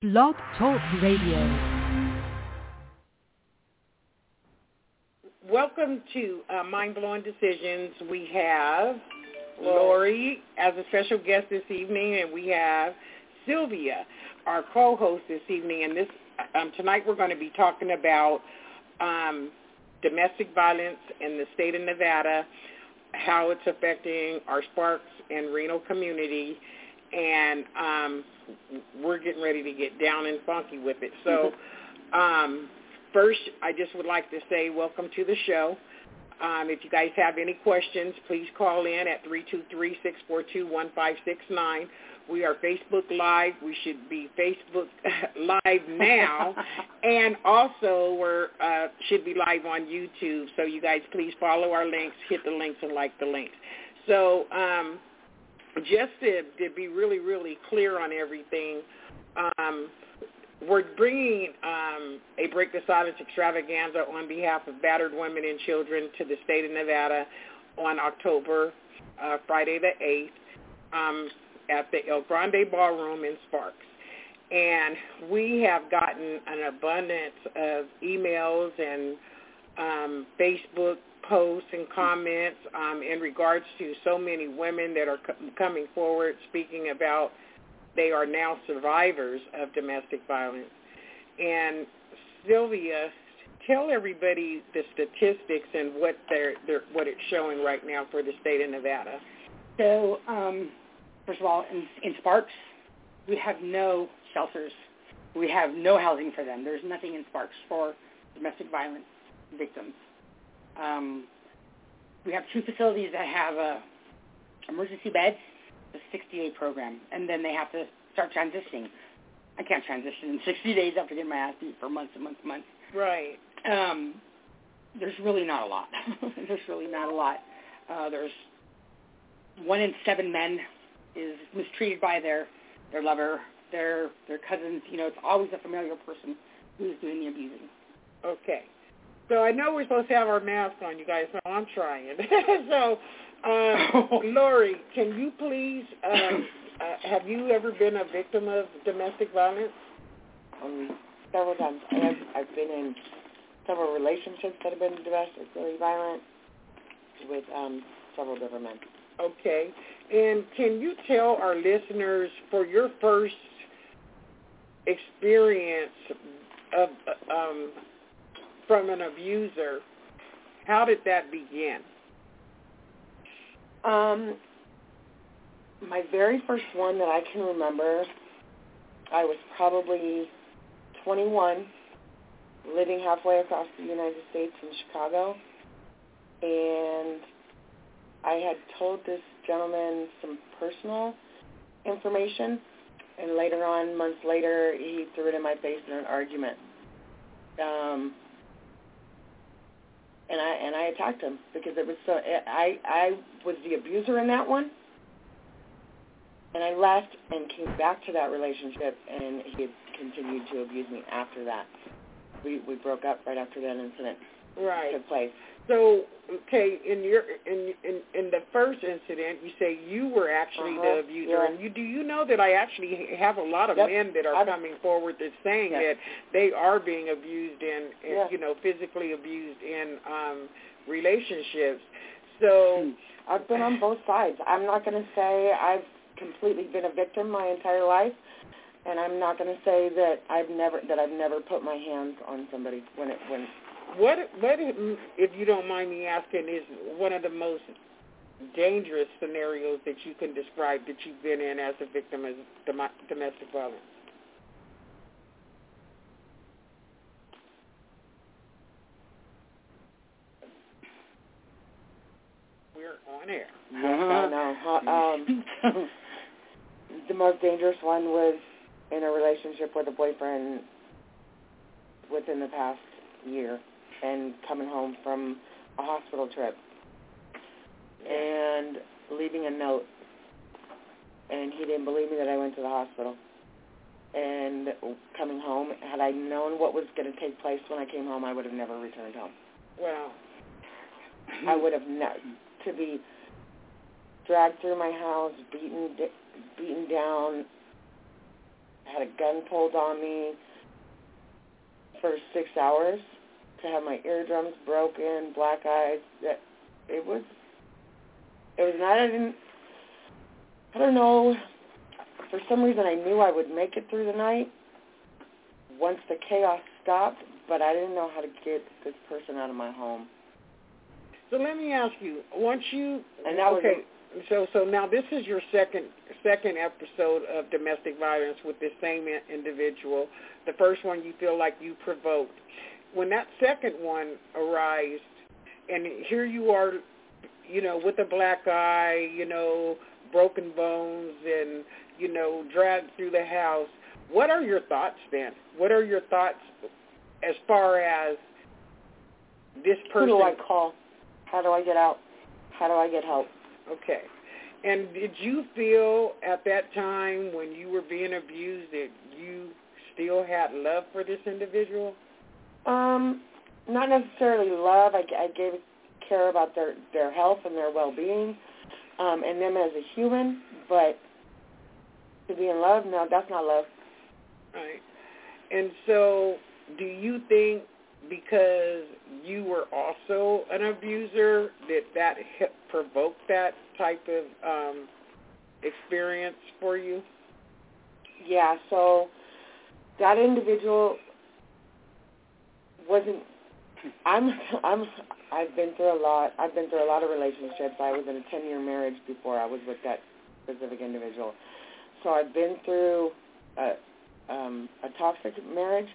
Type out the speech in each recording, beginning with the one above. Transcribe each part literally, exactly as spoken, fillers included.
Blog Talk Radio. Welcome to uh, Mind Blowing Decisions. We have Lori as a special guest this evening, and we have Sylvia, our co-host this evening. And this um, tonight we're going to be talking about um, domestic violence in the state of Nevada, how it's affecting our Sparks and Reno community, and um, we're getting ready to get down and funky with it. So um, first, I just would like to say welcome to the show. Um, if you guys have any questions, please call in at three two three, six four two, one five six nine. We are Facebook Live. We should be Facebook Live now. And also we're uh, should be live on YouTube. So you guys please follow our links, hit the links, and like the links. So um, just to, to be really, really clear on everything, um, we're bringing um, a Break the Silence extravaganza on behalf of battered women and children to the state of Nevada on October, uh, Friday the eighth, um, at the El Grande Ballroom in Sparks. And we have gotten an abundance of emails and um, Facebook posts and comments um, in regards to so many women that are co- coming forward speaking about they are now survivors of domestic violence. And Sylvia, tell everybody the statistics and what they're, they're what it's showing right now for the state of Nevada. So, um, first of all, in, in Sparks, we have no shelters. We have no housing for them. There's nothing in Sparks for domestic violence victims. Um, we have two facilities that have uh, emergency beds, the sixty-day program, and then they have to start transitioning. I can't transition in sixty days after getting my ass beat for months and months and months. Right. Um, there's really not a lot. there's really not a lot. Uh, there's one in seven men is mistreated by their, their lover, their their cousins. You know, it's always a familiar person who's doing the abusing. Okay. So I know we're supposed to have our mask on, you guys, so I'm trying. so, um, Lori, can you please, um, uh, have you ever been a victim of domestic violence? Um, several times. I have, I've been in several relationships that have been domestically violent with um, several different men. Okay. And can you tell our listeners, for your first experience of um, from an abuser, how did that begin? Um, my very first one that I can remember, I was probably twenty-one, living halfway across the United States in Chicago, and I had told this gentleman some personal information, and later on, months later, he threw it in my face in an argument. Um, and I and I attacked him because it was so. I I was the abuser in that one, and I left and came back to that relationship, and he had continued to abuse me after that. We we broke up right after that incident right. took place. So, okay, in your in in in the first incident, you say you were actually uh-huh. the abuser, yeah. and you do you know that I actually have a lot of yep. men that are I've, coming forward that's saying yeah. that they are being abused and, and yeah. you know physically abused in um, relationships. So I've been on both sides. I'm not going to say I've completely been a victim my entire life, and I'm not going to say that I've never that I've never put my hands on somebody when it when. What, what, if you don't mind me asking, is one of the most dangerous scenarios that you can describe that you've been in as a victim of domestic violence? We're on air. Yes, I know. Um, the most dangerous one was in a relationship with a boyfriend within the past year, and coming home from a hospital trip and leaving a note, and he didn't believe me that I went to the hospital. And coming home, had I known what was going to take place when I came home, I would have never returned home. Wow. I would have ne- to be dragged through my house, beaten beaten down, had a gun pulled on me for six hours, to have my eardrums broken, black eyes. That it was, it was not. I didn't. I don't know. For some reason, I knew I would make it through the night once the chaos stopped, but I didn't know how to get this person out of my home. So let me ask you, once you and that okay, was a, so so now this is your second second episode of domestic violence with this same individual. The first one you feel like you provoked. When that second one arose, and here you are, you know, with a black eye, you know, broken bones, and you know, dragged through the house. What are your thoughts then? What are your thoughts as far as this person? Who do I call? How do I get out? How do I get help? Okay. And did you feel at that time when you were being abused that you still had love for this individual? Um, not necessarily love. I, I gave care about their, their health and their well-being, um, and them as a human, but to be in love, no, that's not love. Right. And so do you think because you were also an abuser that that provoked that type of um, experience for you? Yeah, so that individual wasn't, I'm, I'm, I've been through a lot. I've been through a lot of relationships. I was in a ten-year marriage before I was with that specific individual. So I've been through a, um, a toxic marriage,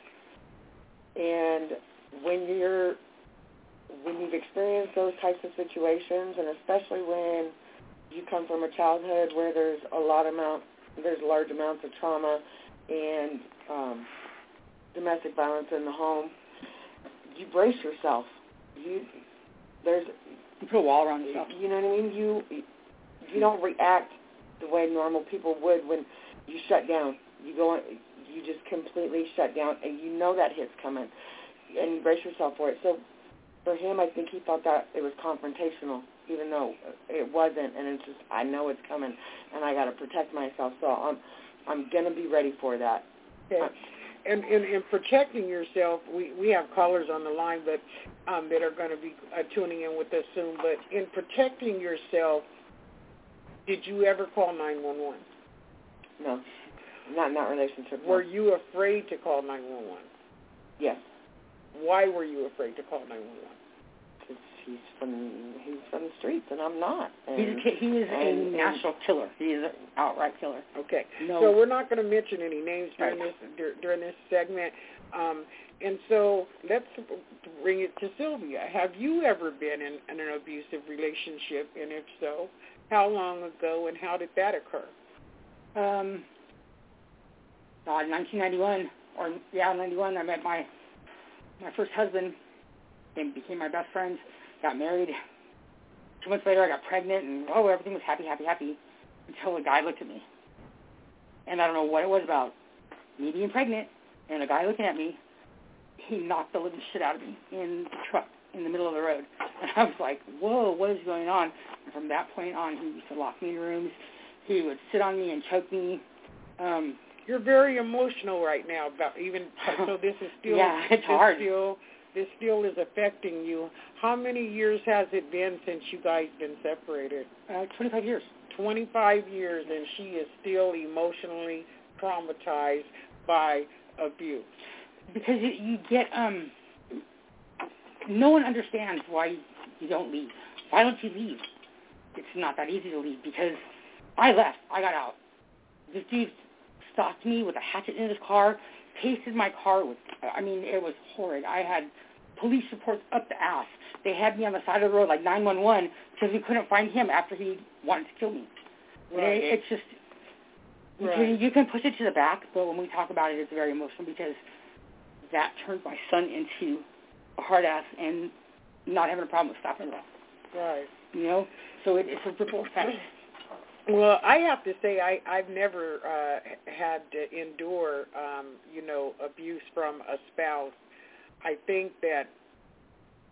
and when you're when you've experienced those types of situations, and especially when you come from a childhood where there's a lot amount, there's large amounts of trauma and um, domestic violence in the home, you brace yourself. You there's you put a wall around yourself. You know what I mean? You you don't react the way normal people would when you shut down. You go, you just completely shut down, and you know that hit's coming, and you brace yourself for it. So for him, I think he thought that it was confrontational, even though it wasn't, and it's just, I know it's coming, and I got to protect myself, so I'm I'm going to be ready for that. Okay. And in, in protecting yourself, we, we have callers on the line but um, that are going to be uh, tuning in with us soon, but in protecting yourself, did you ever call nine one one? No, not in that relationship. Were you afraid to call nine one one? Yes. Why were you afraid to call nine one one? Because he's from he's from the streets, and I'm not. And, he's a, he is and, a national killer. He is an outright killer. Okay. No. So we're not going to mention any names during Right. this during this segment. Um, and so let's bring it to Sylvia. Have you ever been in, in an abusive relationship, and if so, how long ago, and how did that occur? Um, uh, nineteen ninety-one, or yeah, ninety-one. I met my my first husband, and became my best friend. Got married. Two months later, I got pregnant, and oh, everything was happy, happy, happy, until a guy looked at me. And I don't know what it was about me being pregnant and a guy looking at me. He knocked the living shit out of me in the truck in the middle of the road. And I was like, whoa, what is going on? And from that point on, he used to lock me in rooms. He would sit on me and choke me. Um, You're very emotional right now about even so. This is still yeah, it's this hard. Still, this still is affecting you. How many years has it been since you guys been separated? Uh, twenty-five years. twenty-five years, and she is still emotionally traumatized by abuse. Because you, you get, um, no one understands why you don't leave. Why don't you leave? It's not that easy to leave because I left. I got out. This dude stalked me with a hatchet in his car, pasted my car with, I mean, it was horrid. I had police reports up the ass. They had me on the side of the road like nine one one because we couldn't find him after he wanted to kill me. Right. It, it's just, you, right. can, you can push it to the back, but when we talk about it, it's very emotional because that turned my son into a hard ass and not having a problem with stopping it. Right. You know? So it, it's a ripple effect. Well, I have to say I, I've never uh, had to endure, um, you know, abuse from a spouse. I think that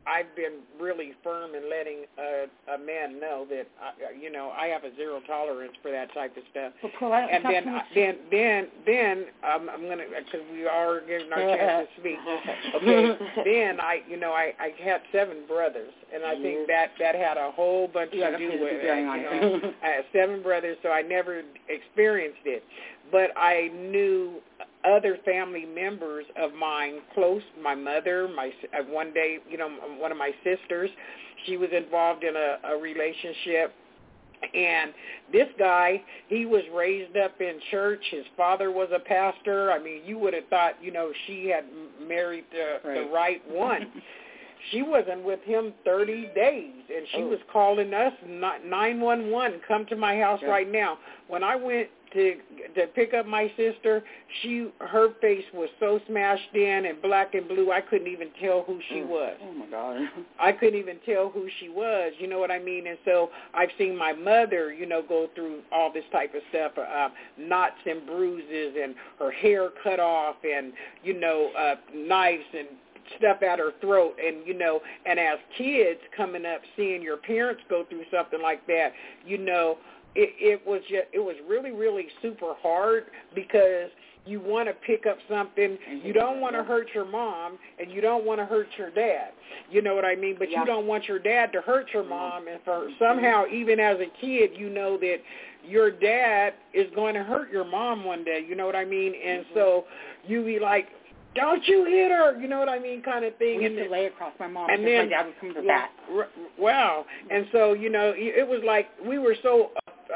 I've been really firm in letting a, a man know that, I, you know, I have a zero tolerance for that type of stuff. Well, Pearl, I don't, and then, I, then, then, then, um, I'm gonna, because we are getting our chance to speak. Okay. Then I, you know, I, I had seven brothers, and I think that that had a whole bunch yeah, to do with with it. it. You know, I had seven brothers, so I never experienced it, but I knew other family members of mine close, my mother, my uh, one day, you know, one of my sisters, she was involved in a, a relationship. And this guy, he was raised up in church. His father was a pastor. I mean, you would have thought, you know, she had married the right, the right one. She wasn't with him thirty days, and she oh. was calling us nine one one, come to my house yeah. right now. When I went to to pick up my sister, she her face was so smashed in and black and blue, I couldn't even tell who she was. Oh, my God. I couldn't even tell who she was, you know what I mean? And so I've seen my mother, you know, go through all this type of stuff, uh, knots and bruises and her hair cut off and, you know, uh, knives and stuff at her throat. And, you know, and as kids coming up, seeing your parents go through something like that, you know, it, it was just, it was really, really super hard because you want to pick up something. You don't want to hurt your mom, and you don't want to hurt your dad. You know what I mean? But yeah. you don't want your dad to hurt your mom, and for somehow, even as a kid, you know that your dad is going to hurt your mom one day. You know what I mean? And mm-hmm. so you be like, don't you hit her, you know what I mean, kind of thing. We and used to lay across my mom and because then, my dad would come to yeah, bat. R- wow. And so, you know, it was like we were so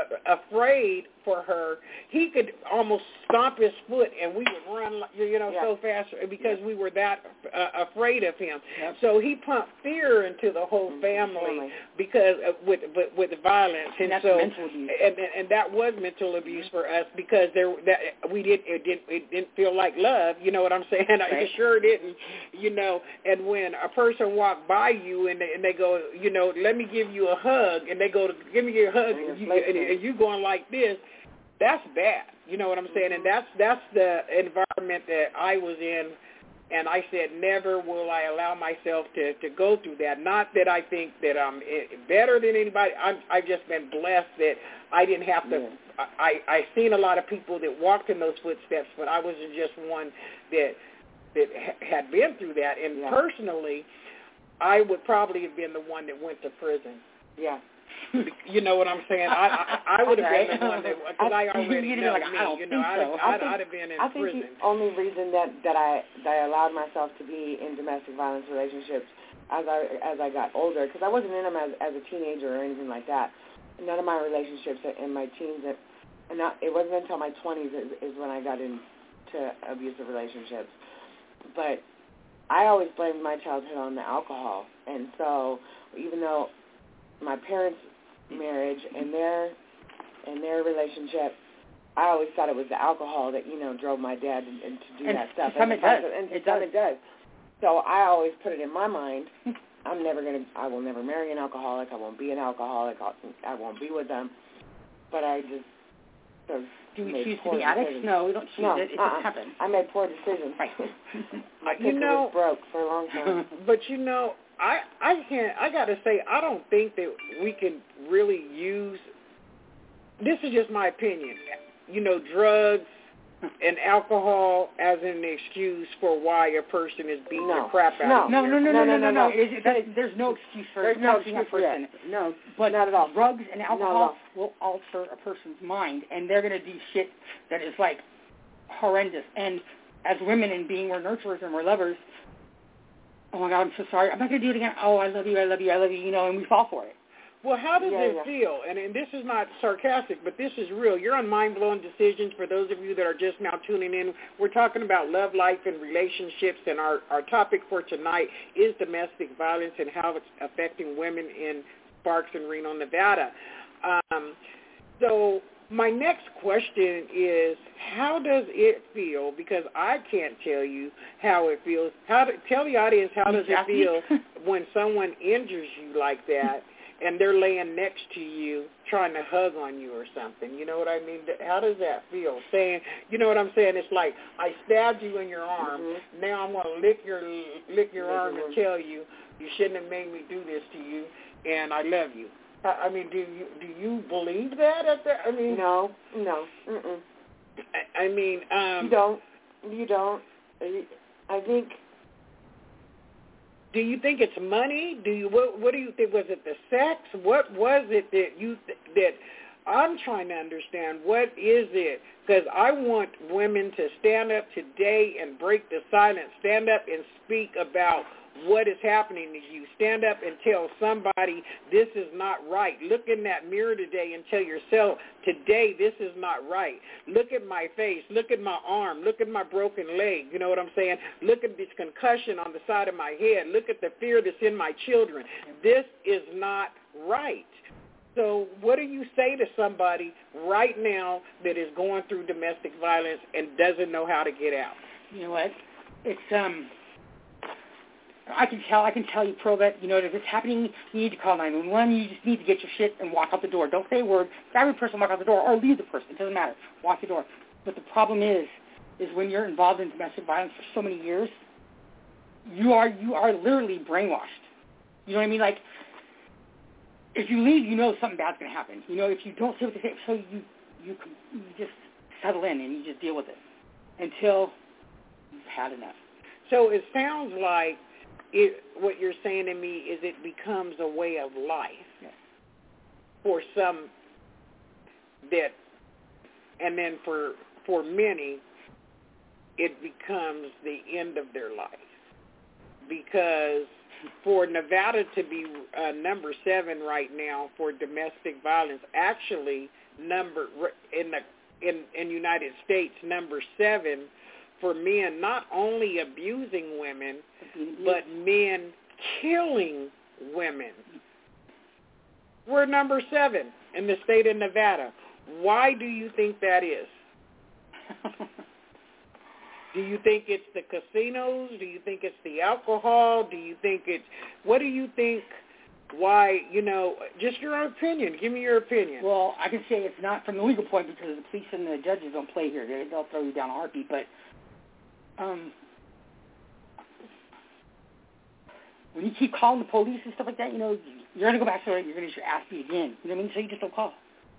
afraid for her. He could almost stomp his foot, and we would run, you know, yeah. so fast because yeah. we were that uh, afraid of him. Yep. So he pumped fear into the whole family mm-hmm. because of, with, with with violence, and, and that's so mental abuse. And, and that was mental abuse for us because there that we did it didn't it didn't feel like love. You know what I'm saying? Right. I sure didn't. You know, and when a person walked by you and they, and they go, you know, let me give you a hug, and they go to give me a hug, and you, and, and you going like this. That's bad. You know what I'm saying? And that's that's the environment that I was in, and I said never will I allow myself to, to go through that. Not that I think that I'm better than anybody. I'm, I've just been blessed that I didn't have to. Yeah. I I seen a lot of people that walked in those footsteps, but I wasn't just one that that had been through that. And yeah. personally, I would probably have been the one that went to prison. Yeah. You know what I'm saying? I I, I would have been the one that, because I, I already you know like, me. I you know, I'd, so. I'd, I think, I'd have been in I prison. think the only reason that that I that I allowed myself to be in domestic violence relationships as I as I got older, because I wasn't in them as as a teenager or anything like that. None of my relationships in my teens, and not, it wasn't until my twenties is, is when I got into abusive relationships. But I always blamed my childhood on the alcohol, and so even though my parents' marriage and their and their relationship, I always thought it was the alcohol that, you know, drove my dad and, and to do and that stuff. And it does. And it some does. it does. So I always put it in my mind, I'm never going to, I will never marry an alcoholic. I won't be an alcoholic. I won't be with them. But I just sort of Do we made choose poor to be addicts? decisions. No, we don't choose no, it. It uh-uh. just happens. I made poor decisions. Right. My you know, was broke for a long time. But, you know, I I can't, I got to say, I don't think that we can really use, this is just my opinion, you know, drugs and alcohol as an excuse for why a person is beating no. the crap out no. of no, you. no, no, no, no, no, no, no. no. It, it, that, there's no excuse for There's no touching a excuse person. for that. No, but not at all. Drugs and alcohol all. will alter a person's mind, and they're going to do shit that is, like, horrendous. And as women and being we're nurturers and we're lovers, oh, my God, I'm so sorry. I'm not going to do it again. Oh, I love you, I love you, I love you, you know, and we fall for it. Well, how does yeah, it yeah. feel? And, and this is not sarcastic, but this is real. You're on Mind Blowing Decisions. For those of you that are just now tuning in, we're talking about love, life, and relationships, and our, our topic for tonight is domestic violence and how it's affecting women in Sparks and Reno, Nevada. Um, so my next question is, how does it feel? Because I can't tell you how it feels. How to, tell the audience how does exactly. it feel when someone injures you like that, and they're laying next to you trying to hug on you or something. You know what I mean? How does that feel? Saying, you know what I'm saying? It's like, I stabbed you in your arm. Mm-hmm. Now I'm going to lick your lick your lick arm and tell you you shouldn't have made me do this to you, and I love you. I, I mean, do you do you believe that? At the, I mean, no, no. Mm-mm. I, I mean, um, you don't. You don't. I think. Do you think it's money? Do you what? What do you think? Was it the sex? What was it that you that I'm trying to understand? What is it? Because I want women to stand up today and break the silence. Stand up and speak about what is happening to you. Stand up and tell somebody this is not right. Look in that mirror today and tell yourself, today this is not right. Look at my face. Look at my arm. Look at my broken leg. You know what I'm saying? Look at this concussion on the side of my head. Look at the fear that's in my children. This is not right. So what do you say to somebody right now that is going through domestic violence and doesn't know how to get out? You know what? It's, um... I can tell, I can tell you, Pearl, that, you know, if it's happening, you need to call nine one one. You just need to get your shit and walk out the door. Don't say a word. Grab your person, walk out the door, or leave the person. It doesn't matter. Walk the door. But the problem is, is when you're involved in domestic violence for so many years, you are, you are literally brainwashed. You know what I mean? Like, if you leave, you know something bad's going to happen. You know, if you don't say what they say, so you, you, you just settle in and you just deal with it until you've had enough. So it sounds like It, what you're saying to me is it becomes a way of life yes. for some that, and then for for many, it becomes the end of their life. Because for Nevada to be uh, number seven right now for domestic violence, actually number in the in in United States number seven for men not only abusing women, but men killing women. We're number seven in the state of Nevada. Why do you think that is? Do you think it's the casinos? Do you think it's the alcohol? Do you think it's, what do you think, why, you know, just your opinion. Give me your opinion. Well, I can say it's not from the legal point because the police and the judges don't play here. They, they'll throw you down a heartbeat, but Um, when you keep calling the police and stuff like that, you know, you're going to go back to it, you're going to get your ass beat again. You know what I mean? So you just don't call.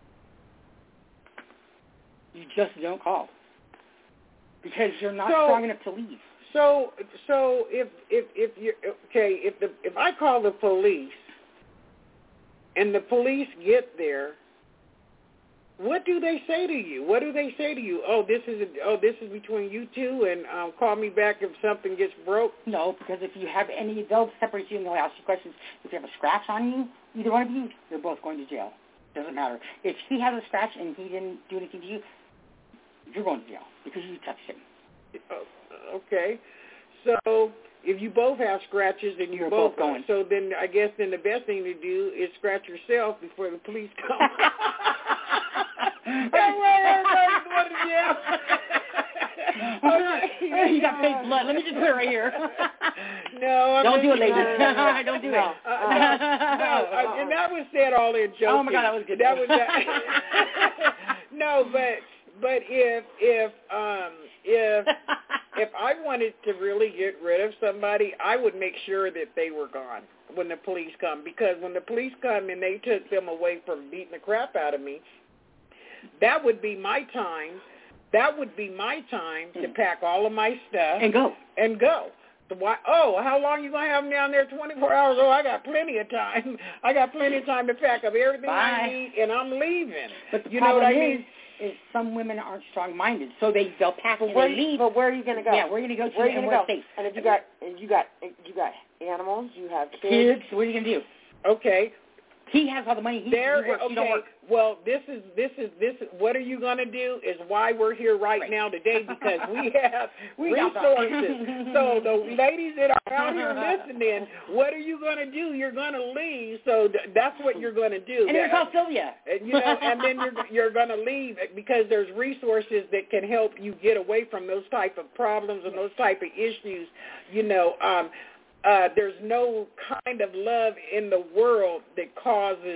You just don't call. Because you're not so, strong enough to leave. So, so if, if, if you okay, if the, if I call the police and the police get there, what do they say to you? What do they say to you? Oh, this is a, oh, this is between you two, and um, call me back if something gets broke. No, because if you have any, they'll separate you and they'll ask you questions. If you have a scratch on you, either one of you, you're both going to jail. Doesn't matter. If he has a scratch and he didn't do anything to you, you're going to jail because you touched him. Okay, so if you both have scratches and you're, you're both, both going, so then I guess then the best thing to do is scratch yourself before the police come. That's why everybody's going to jail. Okay. You got fake blood. Let me just put it right here. No, I'm don't do it, ladies. No, don't do no, it. Uh, no, no uh, and that was said all in joking. Oh my God, that was good. That was that. No, but but if if um if if I wanted to really get rid of somebody, I would make sure that they were gone when the police come, because when the police come and they took them away from beating the crap out of me, that would be my time. That would be my time to pack all of my stuff and go and go. So why, oh, how long you gonna have them down there? twenty-four hours? Oh, I got plenty of time. I got plenty of time to pack up everything Bye. I need, and I'm leaving. But the you know problem what I mean? is, is some women aren't strong-minded, so they they'll pack but and where, they leave. But where are you gonna go? Yeah, where are you gonna go to? Where are you and gonna go? Safe? And if you got, if you got, if you got animals, you have kids. Kids, what are you gonna do? Okay. He has all the money. He, there, he works. okay. You don't work. Well, this is this is this. Is, what are you going to do? Is why we're here right, right. now today, because we have we resources. So the ladies that are out here listening, what are you going to do? You're going to leave. So th- that's what you're going to do. And then call Sylvia. You know, and then you're you're going to leave because there's resources that can help you get away from those type of problems and those type of issues. You know. Um, uh, there's no kind of love in the world that causes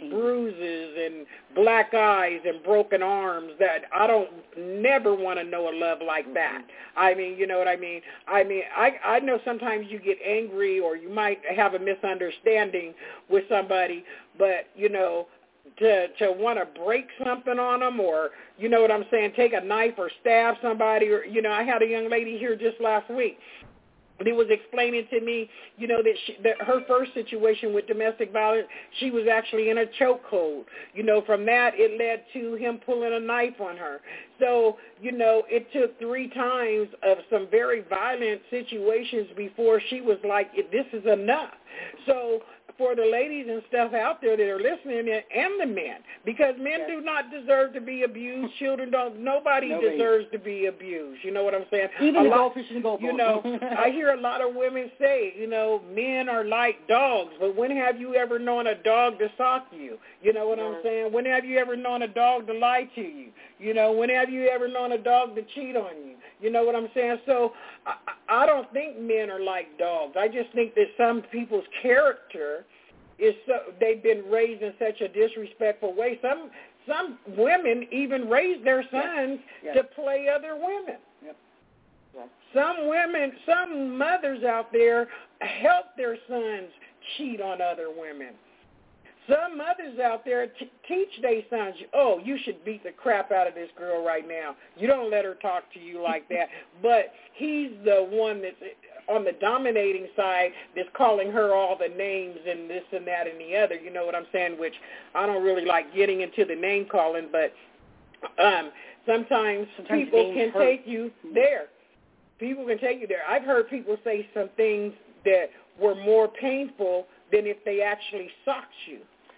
bruises and black eyes and broken arms that I don't never want to know a love like that. I mean, you know what I mean? I mean, I I know sometimes you get angry or you might have a misunderstanding with somebody, but, you know, to to want to break something on them or, you know what I'm saying, take a knife or stab somebody or, you know, I had a young lady here just last week. He was explaining to me, you know, that, she, that her first situation with domestic violence, she was actually in a chokehold. You know, from that, it led to him pulling a knife on her. So, you know, it took three times of some very violent situations before she was like, this is enough. So for the ladies and stuff out there that are listening, and the men, because men yes. do not deserve to be abused. Children don't. Nobody, nobody deserves to be abused. You know what I'm saying? Even a the lot, goldfish and goldfish. You know, I hear a lot of women say, you know, men are like dogs. But when have you ever known a dog to sock you? You know what yes. I'm saying? When have you ever known a dog to lie to you? You know, when have you ever known a dog to cheat on you? You know what I'm saying? So I, I don't think men are like dogs. I just think that some people's character is so, they've been raised in such a disrespectful way. Some some women even raise their sons yes. Yes. to play other women. Yep. Yep. Some women, some mothers out there help their sons cheat on other women. Some mothers out there t- teach their sons, oh, you should beat the crap out of this girl right now. You don't let her talk to you like that. But he's the one that's on the dominating side that's calling her all the names and this and that and the other. You know what I'm saying? Which I don't really like getting into the name calling, but um, sometimes, sometimes people can hurt. take you there. People can take you there. I've heard people say some things that were more painful than if they actually socked you.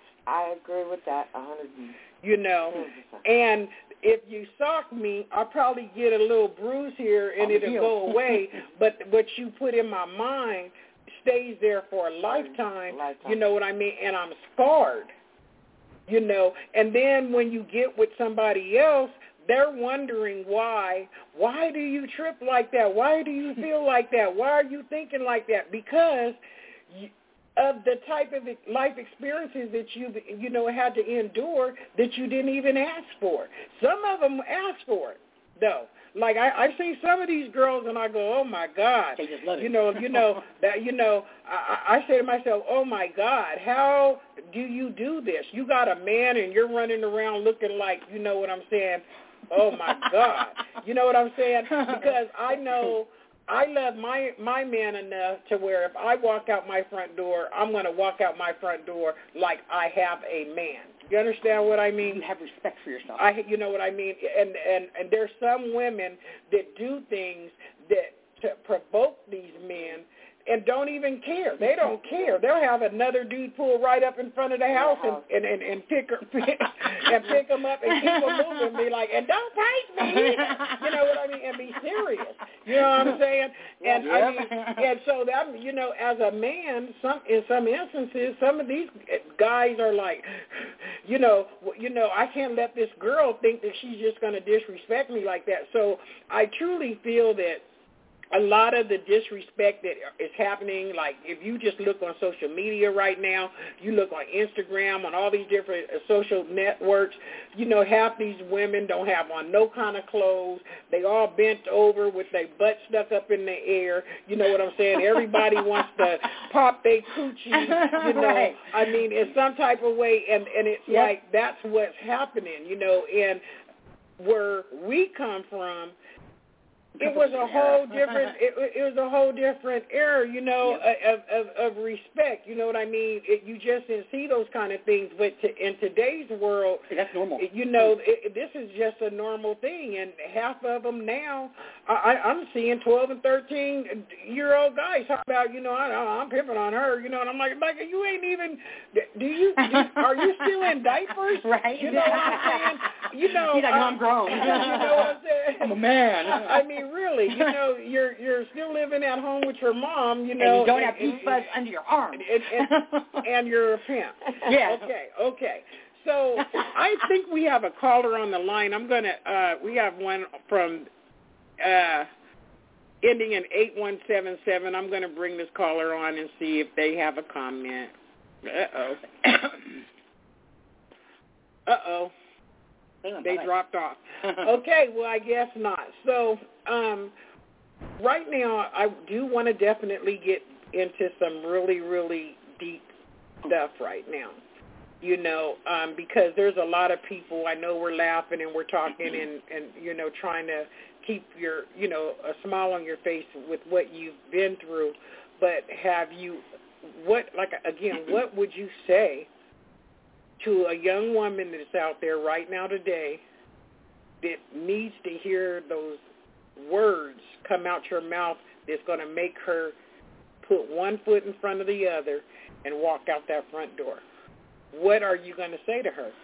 I agree with that a hundred. You know, and if you sock me, I'll probably get a little bruise here and it'll go away. But what you put in my mind stays there for a lifetime. lifetime. You know what I mean? And I'm scarred. You know, and then when you get with somebody else, they're wondering why. Why do you trip like that? Why do you feel like that? Why are you thinking like that? Because you, of the type of life experiences that you you know had to endure that you didn't even ask for. Some of them asked for it, though. Like I, I see some of these girls and I go, oh my God, they just love it. you know, you know that you know. I, I say to myself, oh my God, how do you do this? You got a man and you're running around looking like, you know what I'm saying? Oh my God, you know what I'm saying? Because I know. I love my my man enough to where if I walk out my front door, I'm going to walk out my front door like I have a man. You understand what I mean? You have respect for yourself. I, you know what I mean? And and and there's some women that do things that to provoke these men and don't even care. They don't care. They'll have another dude pull right up in front of the house and and, and, and pick her and pick them up and keep them moving and be like, and don't take me. You know what I mean? And be serious. You know what I'm saying? And yep. I mean, and so that, you know, as a man, some in some instances, some of these guys are like, you know, you know, I can't let this girl think that she's just going to disrespect me like that. So I truly feel that a lot of the disrespect that is happening, like if you just look on social media right now, you look on Instagram, on all these different social networks, you know, half these women don't have on no kind of clothes. They all bent over with their butt stuck up in the air. You know what I'm saying? Everybody wants to pop their coochie, you know. Right. I mean, in some type of way, and, and it's yep. like that's what's happening, you know, and where we come from, it was a whole different. It, it was a whole different era, you know, yep. of, of of respect. You know what I mean? It, you just didn't see those kind of things. But to, in today's world, that's normal. You know, it, this is just a normal thing. And half of them now, I, I'm seeing twelve and thirteen year old guys talk about, you know, I, I'm pimping on her, you know, and I'm like, like you ain't even. Do you? Do, are you still in diapers? Right. You know what I'm saying? You know, he's like, um, I'm grown. You know what I'm saying? I'm a man. I mean. Really, you know, you're you're still living at home with your mom, you know. And you don't and, have peach fuzz under your arm. And, and, and you're a pimp. Yeah. Okay, okay. So I think we have a caller on the line. I'm going to, uh, we have one from uh, ending in eight one seven seven. I'm going to bring this caller on and see if they have a comment. Uh-oh. Uh-oh. They dropped off. Okay, well, I guess not. So um, right now, I do want to definitely get into some really, really deep stuff right now. You know, um, because there's a lot of people, I know we're laughing and we're talking and, and, you know, trying to keep your, you know, a smile on your face with what you've been through. But have you, what, like, again, what would you say to a young woman that's out there right now today that needs to hear those words come out your mouth that's going to make her put one foot in front of the other and walk out that front door? What are you going to say to her?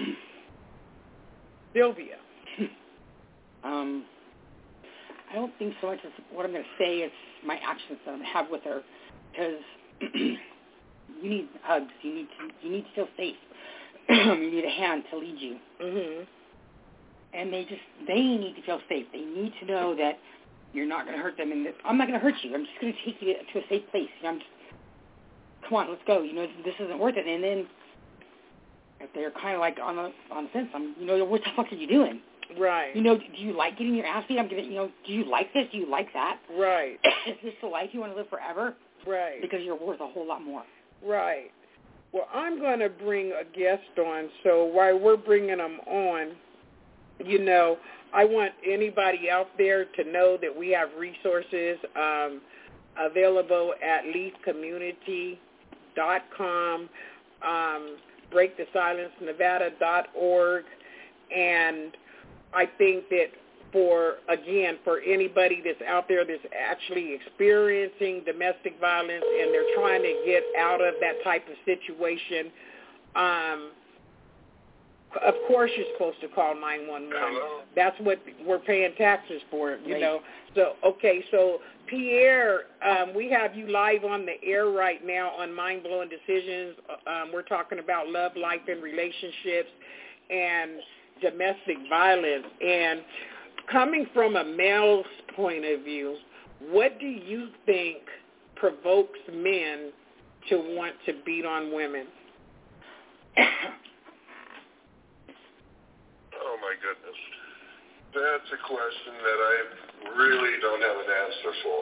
Sylvia. Um, I don't think so much as what I'm going to say. It's my actions that I have with her, because you need hugs. You need to. You need to feel safe. You need a hand to lead you. Mm-hmm. And they just they need to feel safe. They need to know that you're not going to hurt them, and that I'm not going to hurt you. I'm just going to take you to a safe place. I'm just, come on, let's go. You know, this isn't worth it. And then if they're kind of like on the on the fence, I'm, you know, what the fuck are you doing? Right. You know, do you like getting your ass beat? I'm gonna, you know, do you like this? Do you like that? Right. Is this the life you want to live forever? Right. Because you're worth a whole lot more. Right. Well, I'm going to bring a guest on, so while we're bringing them on, you know, I want anybody out there to know that we have resources um, available at leaf community dot com, um, break the silence nevada dot org, and I think that for, again, for anybody that's out there that's actually experiencing domestic violence and they're trying to get out of that type of situation, um, of course you're supposed to call nine one one. Hello? That's what we're paying taxes for, you right. know. So, okay, so Pierre, um, we have you live on the air right now on Mind Blowing Decisions. Um, we're talking about love, life, and relationships and domestic violence. And coming from a male's point of view, what do you think provokes men to want to beat on women? Oh, my goodness. That's a question that I really don't have an answer for.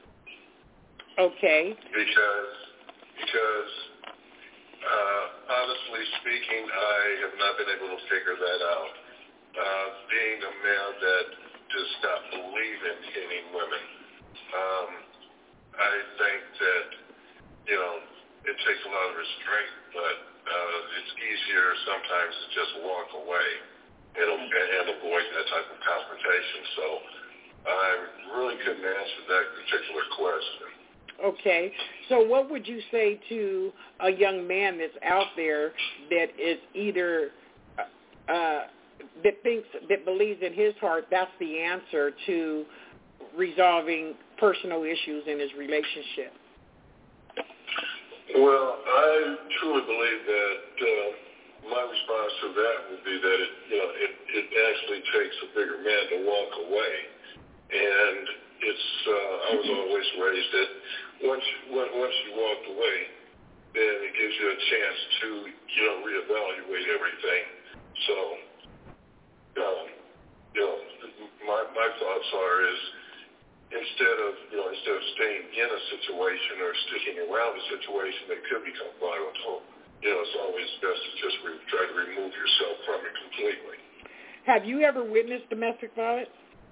Okay. Because, because uh, honestly speaking, I have not been able to figure that out. Uh, being a man that does not believe in hitting women, um, I think that, you know, it takes a lot of restraint, but uh, it's easier sometimes to just walk away and, and avoid that type of confrontation. So I really couldn't answer that particular question. Okay. So what would you say to a young man that's out there that is either uh, that thinks, that believes in his heart that's the answer to resolving personal issues in his relationship? Well, I truly believe that uh, my response to that would be that it, you know, it, it actually takes a bigger man to walk away, and it's. Uh, I was always raised that once once you walk away, then it gives you a chance to, you know, reevaluate everything. So, um, you know, my my thoughts are is. Instead of, you know, instead of staying in a situation or sticking around a situation that could become violent, you know, it's always best to just re- try to remove yourself from it completely. Have you ever witnessed domestic violence?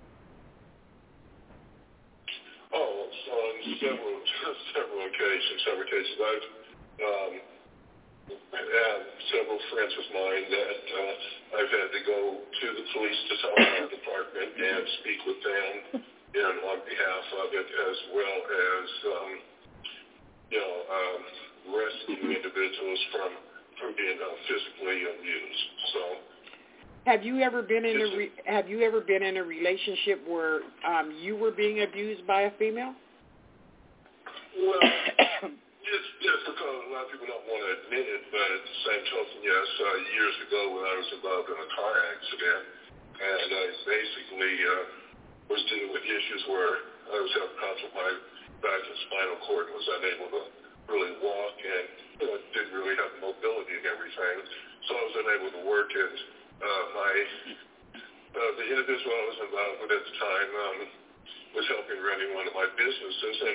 Oh, on several several occasions, several occasions. I've um, had several friends of mine that uh, I've had to go to the police department and speak with them. And on behalf of it, as well as, um, you know, um, rescue individuals from, from being uh, physically abused. So, have you ever been in a re- have you ever been in a relationship where um, you were being abused by a female? Well, it's difficult. A lot of people don't want to admit it, but at the same token, yes. Uh, years ago, when I was involved in a car accident, and I basically. Uh, was dealing with issues where I was having problems with my back and spinal cord and was unable to really walk, and you know, didn't really have mobility and everything. So I was unable to work, and uh, my uh, the individual I was involved with at the time um, was helping running one of my businesses, and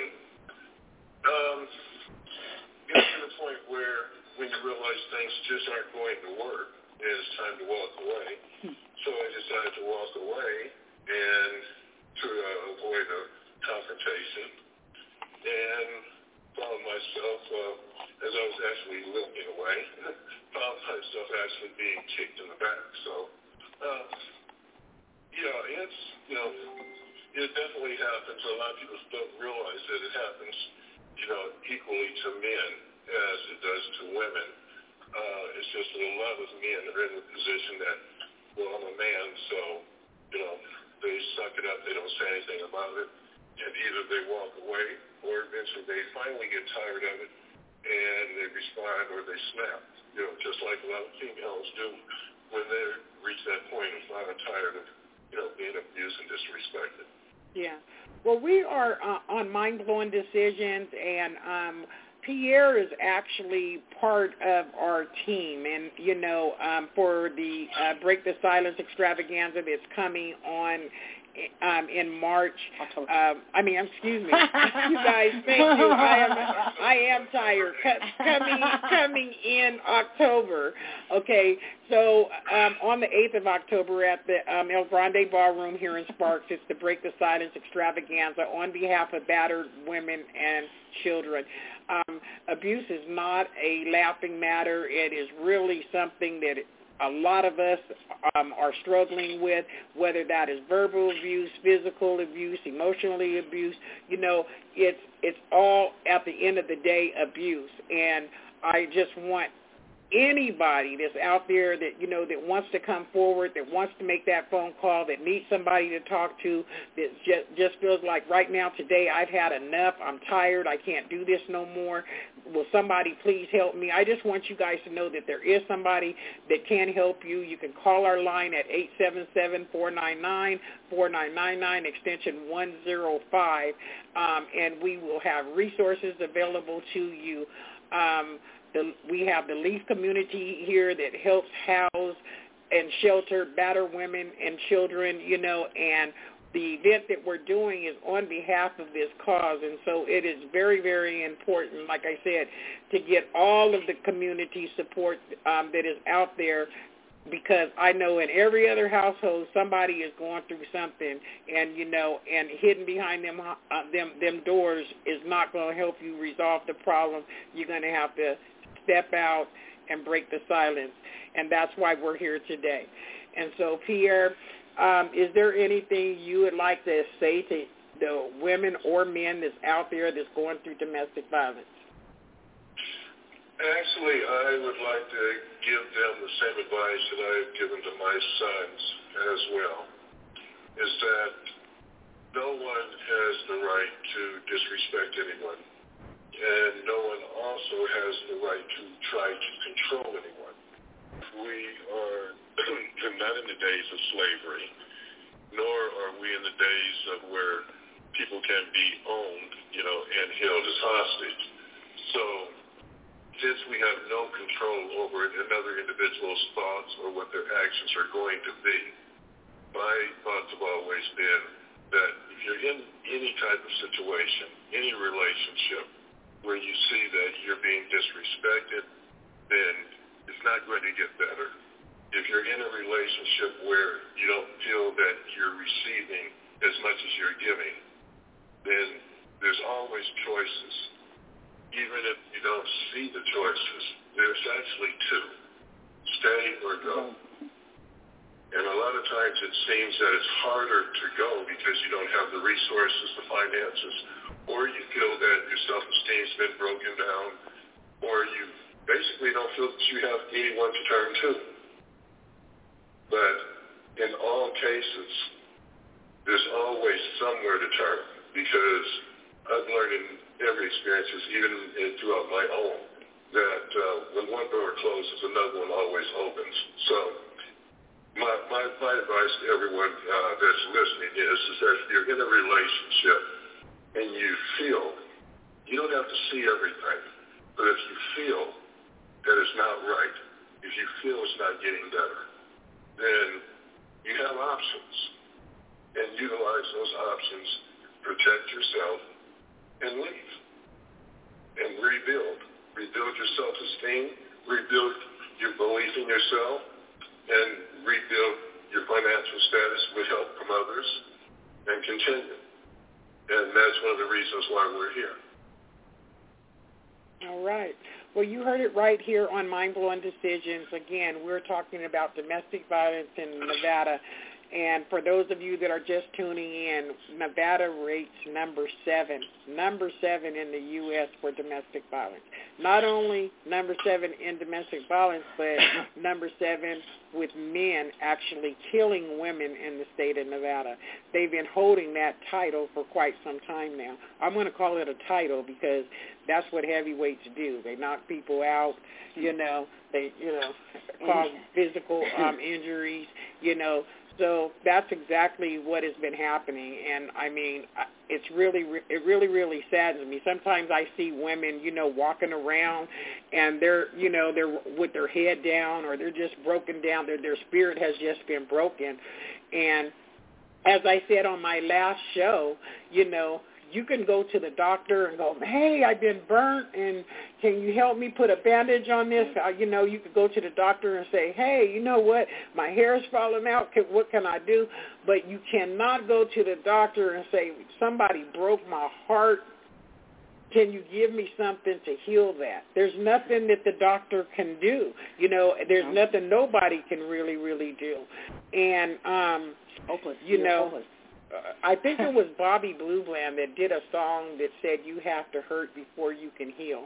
um, you know, to the point where when you realize things just aren't going to work, and it's time to walk away. So I decided to walk away and to uh, avoid a confrontation, and found myself, uh, as I was actually limping away, found myself actually being kicked in the back. So, uh, yeah, it's, you know, it definitely happens. A lot of people don't realize that it happens, you know, equally to men as it does to women. Uh, it's just that a lot of men are in the position that, well, I'm a man, so, you know, they suck it up, they don't say anything about it, and either they walk away or eventually they finally get tired of it and they respond or they snap, you know, just like a lot of females do when they reach that point of finally tired of, you know, being abused and disrespected. Yeah. Well, we are uh, on Mind-Blowing Decisions, and um, Pierre is actually part of our team. And, you know, um, for the uh, Break the Silence extravaganza that's coming on um, in March. Um, I mean, excuse me. You guys, thank you. I am I am tired. C- coming coming in October. Okay, so um, on the eighth of October at the um, El Grande Ballroom here in Sparks, it's the Break the Silence extravaganza on behalf of battered women and children. Um, abuse is not a laughing matter. It is really something that a lot of us um, are struggling with, whether that is verbal abuse, physical abuse, emotionally abuse. You know, it's it's all, at the end of the day, abuse. And I just want anybody that's out there that, you know, that wants to come forward, that wants to make that phone call, that needs somebody to talk to, that just, just feels like right now, today, I've had enough, I'm tired, I can't do this no more, will somebody please help me? I just want you guys to know that there is somebody that can help you. You can call our line at eight seven seven, four nine nine, four nine nine nine, extension one oh five, um, and we will have resources available to you. Um, The, we have the Leaf community here that helps house and shelter battered women and children, you know, and the event that we're doing is on behalf of this cause. And so it is very, very important, like I said, to get all of the community support um, that is out there, because I know in every other household somebody is going through something, and you know, and hidden behind them uh, them them doors is not going to help you resolve the problem. You're going to have to step out and break the silence, and that's why we're here today. And so, Pierre, um, is there anything you would like to say to the women or men that's out there that's going through domestic violence? Actually, I would like to give them the same advice that I've given to my sons as well, is that no one has the right to disrespect anyone, and no one also has the right to try to control anyone. We are not in the days of slavery, nor are we in the days of where people can be owned, you know, and held as hostage. So since we have no control over another individual's thoughts or what their actions are going to be, my thoughts have always been that if you're in any type of situation, any relationship, where you see that you're being disrespected, then it's not going to get better. If you're in a relationship where you don't feel that you're receiving as much as you're giving, then there's always choices. Even if you don't see the choices, there's actually two: stay or go. And a lot of times it seems that it's harder to go because you don't have the resources, the finances, or you feel that your self-esteem's been broken down, or you basically don't feel that you have anyone to turn to. But in all cases, there's always somewhere to turn, because I've learned in every experience, even in, throughout my own, that uh, when one door closes, another one always opens. So my, my, my advice to everyone uh, that's listening is, is that if you're in a relationship and you feel, you don't have to see everything, but if you feel that it's not right, if you feel it's not getting better, then you have options, and utilize those options, protect yourself, and leave, and rebuild. Rebuild your self-esteem, rebuild your belief in yourself, and rebuild your financial status with help from others, and continue. And that's one of the reasons why we're here. All right. Well, you heard it right here on Mind Blowing Decisions. Again, we're talking about domestic violence in Nevada. And for those of you that are just tuning in, Nevada rates number seven, number seven in the U S for domestic violence. Not only number seven in domestic violence, but number seven with men actually killing women in the state of Nevada. They've been holding that title for quite some time now. I'm going to call it a title because that's what heavyweights do. They knock people out, you know, they, you know, cause physical um, injuries, you know. So that's exactly what has been happening, and I mean, it's really, it really, really saddens me. Sometimes I see women, you know, walking around, and they're, you know, they're with their head down, or they're just broken down. Their their spirit has just been broken, and as I said on my last show, you know, you can go to the doctor and go, hey, I've been burnt, and can you help me put a bandage on this? Uh, you know, you could go to the doctor and say, hey, you know what, my hair's falling out. Can, what can I do? But you cannot go to the doctor and say, somebody broke my heart. Can you give me something to heal that? There's nothing that the doctor can do. You know, there's mm-hmm. nothing nobody can really, really do. And, um, hopeless. you You're know, hopeless. Uh, I think it was Bobby Blue Bland that did a song that said you have to hurt before you can heal.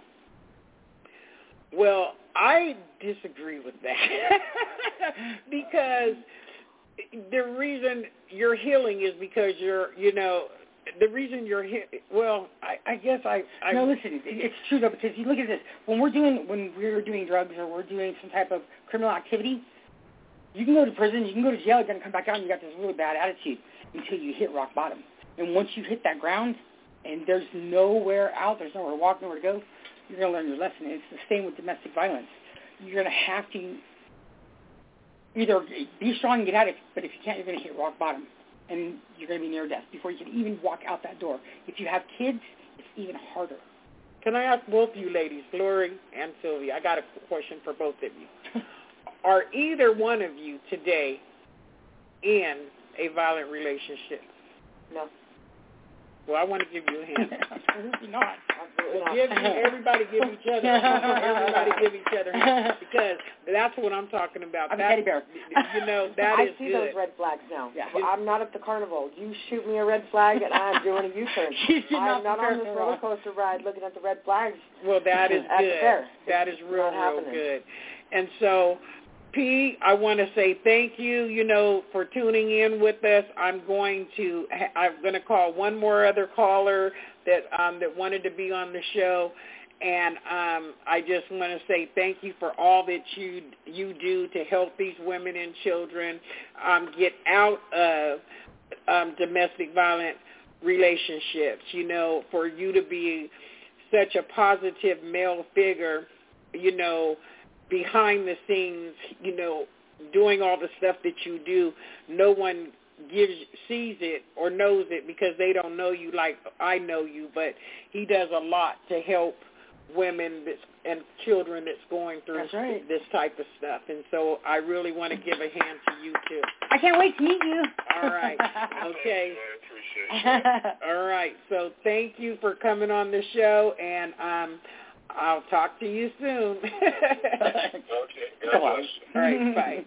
Well, I disagree with that because the reason you're healing is because you're, you know, the reason you're he- well, I, I guess I, I no. Listen, it's true though, because you look at this when we're doing when we're doing drugs or we're doing some type of criminal activity. You can go to prison, you can go to jail, you're going to come back out and you got this really bad attitude until you hit rock bottom. And once you hit that ground and there's nowhere out, there's nowhere to walk, nowhere to go, you're going to learn your lesson. And it's the same with domestic violence. You're going to have to either be strong and get out of it, but if you can't, you're going to hit rock bottom. And you're going to be near death before you can even walk out that door. If you have kids, it's even harder. Can I ask both of you ladies, Glory and Sylvia, I got a question for both of you. Are either one of you today in a violent relationship? No. Well, I want to give you a hand. Absolutely not. Well, give you, everybody give each other. Everybody give each other hands because that's what I'm talking about. I'm that, a teddy bear. You know, that I is see good. those red flags now. Yeah. Well, I'm not at the carnival. You shoot me a red flag, and I'm doing a U-turn. I'm not on this roller coaster ride looking at the red flags. Well, that is at good. The fair. That is real, real happening. good. And so, P, I want to say thank you, you know, for tuning in with us. I'm going to I'm going to call one more other caller that um, that wanted to be on the show, and um, I just want to say thank you for all that you you do to help these women and children um, get out of um, domestic violent relationships. You know, for you to be such a positive male figure, you know, behind the scenes, you know, doing all the stuff that you do, no one gives sees it or knows it because they don't know you like I know you, but he does a lot to help women that's, and children that's going through that's right. this type of stuff. And so I really want to give a hand to you, too. I can't wait to meet you. All right. Okay. I appreciate it. All right. So thank you for coming on the show, and um, I'll talk to you soon. Okay. God bless. All right, bye.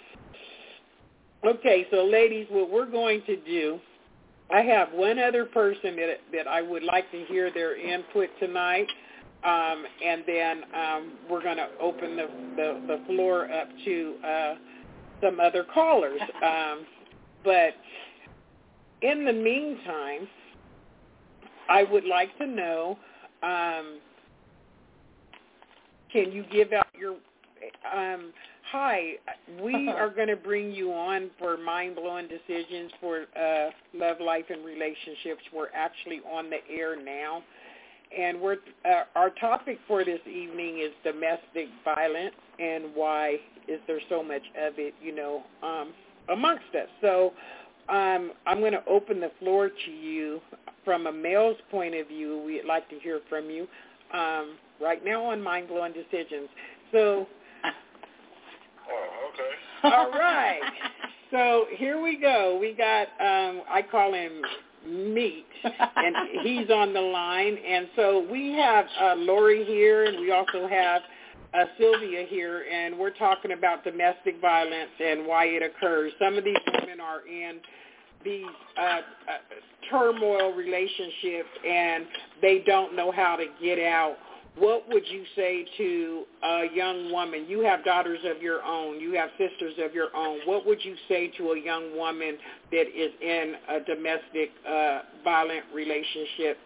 Okay, so ladies, what we're going to do, I have one other person that that I would like to hear their input tonight, um, and then um, we're going to open the, the, the floor up to uh, some other callers. Um, but in the meantime, I would like to know, um, can you give out your um, hi. We are going to bring you on for Mind-Blowing Decisions for uh, Love, Life, and Relationships. We're actually on the air now. And we're uh, our topic for this evening is domestic violence and why is there so much of it, you know, um, amongst us. So um, I'm going to open the floor to you. From a male's point of view, we'd like to hear from you um, right now on Mind-Blowing Decisions. So, oh, okay. All right. So here we go. We got, um, I call him Meat, and he's on the line. And so we have uh, Lori here, and we also have uh, Sylvia here, and we're talking about domestic violence and why it occurs. Some of these women are in these uh, uh, turmoil relationships, and they don't know how to get out. What would you say to a young woman? You have daughters of your own. You have sisters of your own. What would you say to a young woman that is in a domestic uh, violent relationship?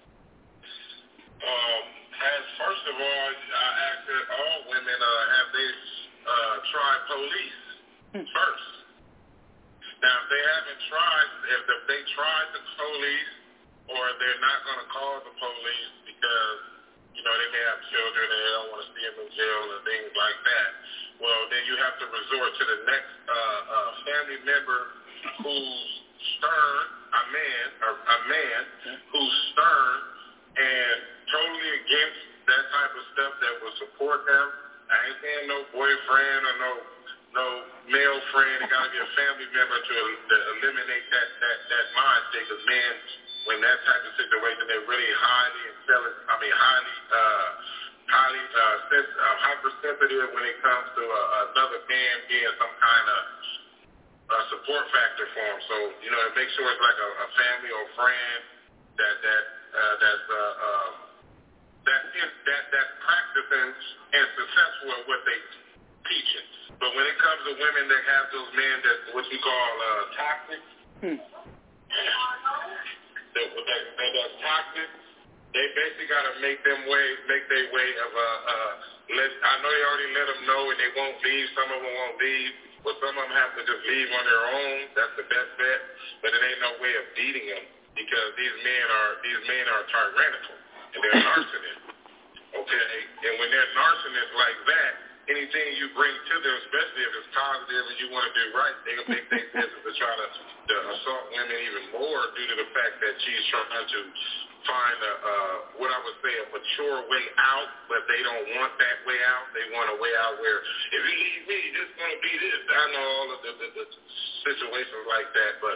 Um, as first of all, I ask that all women uh, have they uh, tried police first. Now, if they haven't tried, if they tried the police, or they're not going to call the police because, you know, they may have children and they don't want to see them in jail and things like that, well, then you have to resort to the next uh, uh, family member who's stern, a man, or a man who's stern and totally against that type of stuff that will support them. I ain't saying no boyfriend or no no male friend. It got to be a family member to, to eliminate that that that mindset. Because men, when that type of situation, they're really highly intelligent. I mean, highly uh, highly uh, sens- uh, hypersensitive when it comes to uh, another man being some kind of uh, support factor for them. So you know, make sure it's like a, a family or friend that that uh, that's uh, um, that is that that's practicing and successful at what they teaching. But when it comes to women that have those men that what you call uh, toxic, hmm. that, that, that that's toxic, they basically got to make them way, make their way of uh, uh, let. I know they already let them know and they won't leave. Some of them won't leave, but some of them have to just leave on their own. That's the best bet. But it ain't no way of beating them because these men are these men are tyrannical and they're narcissists. Okay, and when they're narcissists like that, anything you bring to them, especially if it's positive and you want to do right, they can make their business to try to, to assault women even more due to the fact that she's trying to find a, uh, what I would say, a mature way out, but they don't want that way out. They want a way out where, if you leave me, it's going to be this. I know all of the, the, the situations like that, but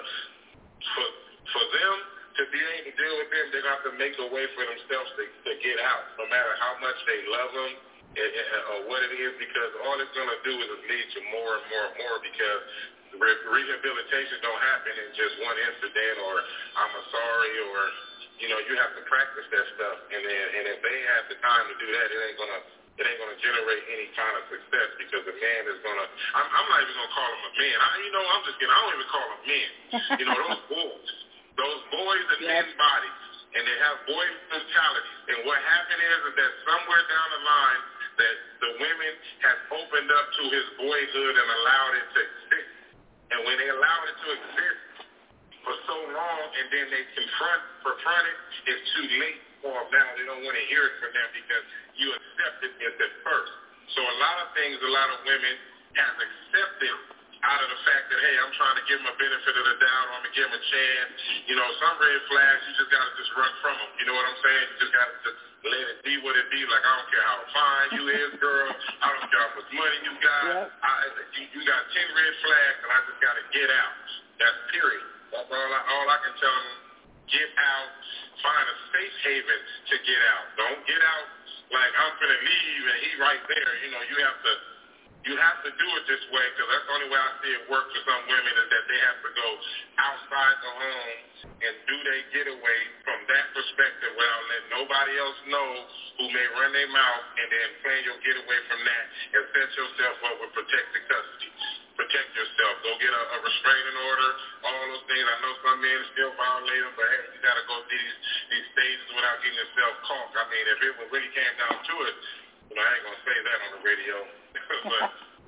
for for them to be able to deal with them, they're going to have to make a way for themselves to, to get out, no matter how much they love them. Or what it is, because all it's going to do is lead to more and more and more, because re- rehabilitation don't happen in just one incident or I'm a sorry, or you know, you have to practice that stuff, and then and if they have the time to do that, it ain't gonna it ain't gonna generate any kind of success, because the man is gonna I'm, I'm not even gonna call him a man. I, you know, I'm just kidding. I don't even call them men. You know, those boys, those boys in Yep. men's bodies, and they have boy mentalities. And what happened is, is that somewhere down the line, that the women have opened up to his boyhood and allowed it to exist. And when they allowed it to exist for so long, and then they confront, confront it, it's too late for them now. They don't want to hear it from them because you accepted it at first. So a lot of things, a lot of women have accepted out of the fact that, hey, I'm trying to give them a benefit of the doubt, or I'm going to give them a chance. You know, some red flags, you just got to just run from them. You know what I'm saying? You just got to just let it be what it be. Like, I don't care how fine you is, girl. I don't care how much money you got. Yep. I, you, you got ten red flags, and I just got to get out. That's period. That's all I, all I can tell them. Get out. Find a safe haven to get out. Don't get out like I'm going to leave, and he right there. You know, you have to You have to do it this way, because that's the only way I see it work for some women, is that they have to go outside the home and do their getaway from that perspective without letting nobody else know, who may run their mouth, and then plan your getaway from that and set yourself up with protected custody. Protect yourself. Go get a, a restraining order, all those things. I know some men still violate them, but hey, you got to go through these, these stages without getting yourself caught. I mean, if it really came down to it, you know, I ain't going to say that on the radio. But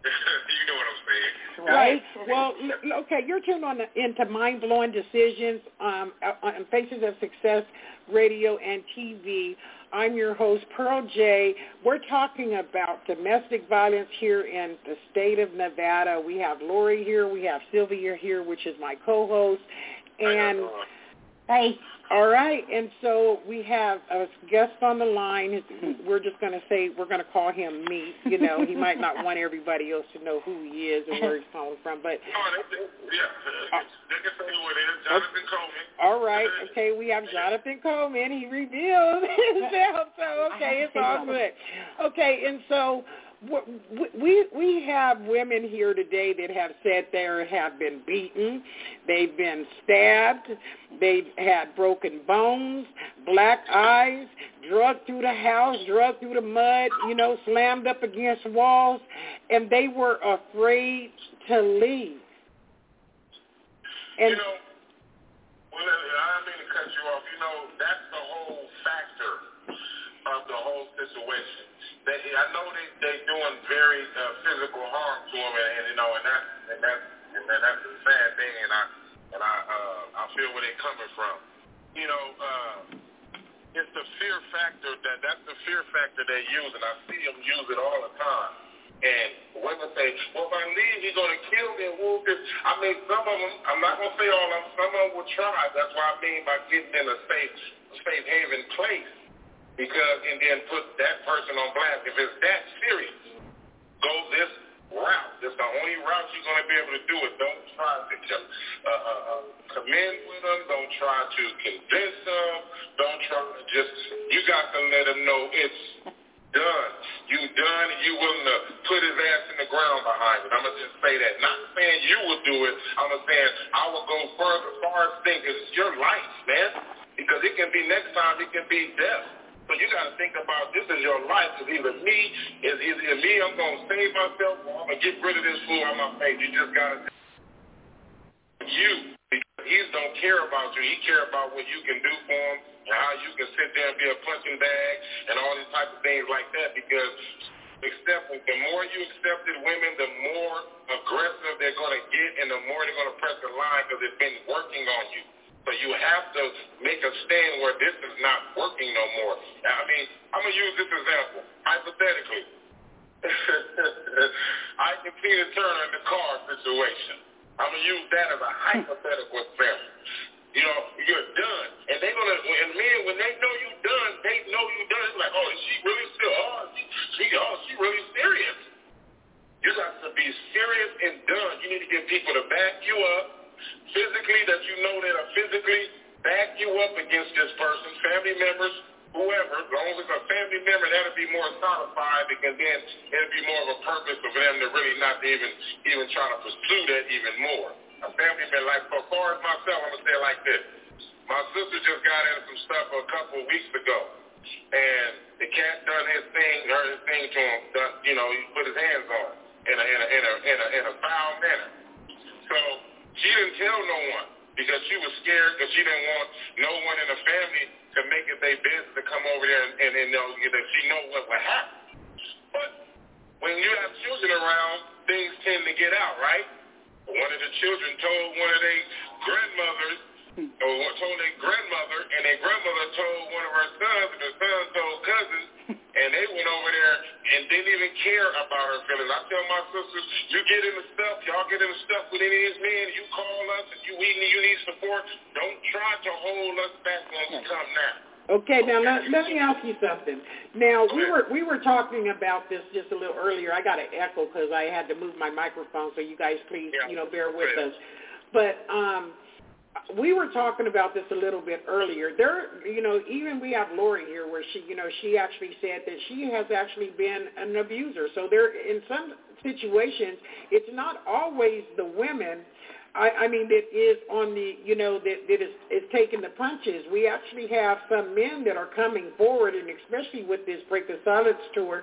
You know what I'm saying. Right. Well, l- okay, you're tuned on the, into Mind Blowing Decisions um, on Faces of Success Radio and T V. I'm your host, Pearl J. We're talking about domestic violence here in the state of Nevada. We have Lori here. We have Sylvia here, which is my co-host. And Hey. All right, and so we have a guest on the line. We're just going to say, we're going to call him Meat. You know, he might not want everybody else to know who he is and where he's calling from. But oh, they, yeah, they can say who it is, Jonathan Coleman. All right, okay, we have Jonathan Coleman. He revealed himself, so okay, it's all good. Okay, and so we we have women here today that have said they have been beaten, they've been stabbed, they've had broken bones, black eyes, drugged through the house, drugged through the mud, you know, slammed up against walls, and they were afraid to leave. And you know, well, I don't mean to cut you off. You know, that's the whole factor of the whole situation. They, I know they they doing very uh, physical harm to them, and, and you know, and that and that and that, that's a sad thing, and I and I uh, I feel where they're coming from. You know, uh, it's the fear factor that that's the fear factor they use, and I see them use it all the time. And women say, well, if I leave, he's going to kill me and wound this. I mean, some of them, I'm not going to say all of them, some of them will try. That's what I mean by getting in a safe, safe haven place. Because, and then put that person on blast. If it's that serious, go this route. It's the only route you're going to be able to do it. Don't try to uh, uh, commend with them. Don't try to convince them. Don't try to just, you got to let them know it's done. You done, and you willing to put his ass in the ground behind it. I'm going to just say that. Not saying you will do it. I'm just saying I will go further as far as think it's your life, man. Because it can be next time, it can be death. So you got to think about this is your life. It's either me, it's either me, I'm going to save myself, or I'm going to get rid of this fool on my face. You just got to you. Because he don't care about you. He care about what you can do for him and how you can sit there and be a punching bag and all these type of things like that. Because accept, the more you accepted women, the more aggressive they're going to get and the more they're going to press the line because it's been working on you. So you have to make a stand where this is not working no more. I mean, I'm going to use this example. Hypothetically, I can see the Turner in the car situation. I'm going to use that as a hypothetical example. You know, you're done. And they're going to, and men, when they know you're done, they know you're done. It's like, oh, is she really still, oh, she, she, oh, she really serious. You got to be serious and done. You need to get people to back you up. Physically, that you know that are physically back you up against this person, family members, whoever. As long as it's a family member, that'll be more solidified because then it'll be more of a purpose for them to really not even even try to pursue that even more. A family member, like as far as myself, I'm gonna say it like this. My sister just got into some stuff a couple of weeks ago, and the cat done his thing, heard his thing to him. Done, you know, he put his hands on her in a in a in a in a, in a foul manner. So she didn't tell no one because she was scared because she didn't want no one in the family to make it their business to come over there and, and, and know that she know what would happen. But when you have children around, things tend to get out, right? One of the children told one of their grandmothers, or told their grandmother, and their grandmother told one of her sons, and the son told cousins, and they went over there and didn't even care about her feelings. I tell my sisters, you get into stuff, y'all get into stuff with any of these men, you call us, if you, we, you need support, don't try to hold us back when we come now. Okay, now let, let me ask you something. Now, we were we were talking about this just a little earlier. I got an echo because I had to move my microphone, so you guys please, yeah. you know, bear with us. But um, we were talking about this a little bit earlier. There, you know, even we have Lori here where she, you know, she actually said that she has actually been an abuser. So there, in some situations, it's not always the women I, I mean, that is on the, you know, that, that is, is taking the punches. We actually have some men that are coming forward, and especially with this Break the Silence tour,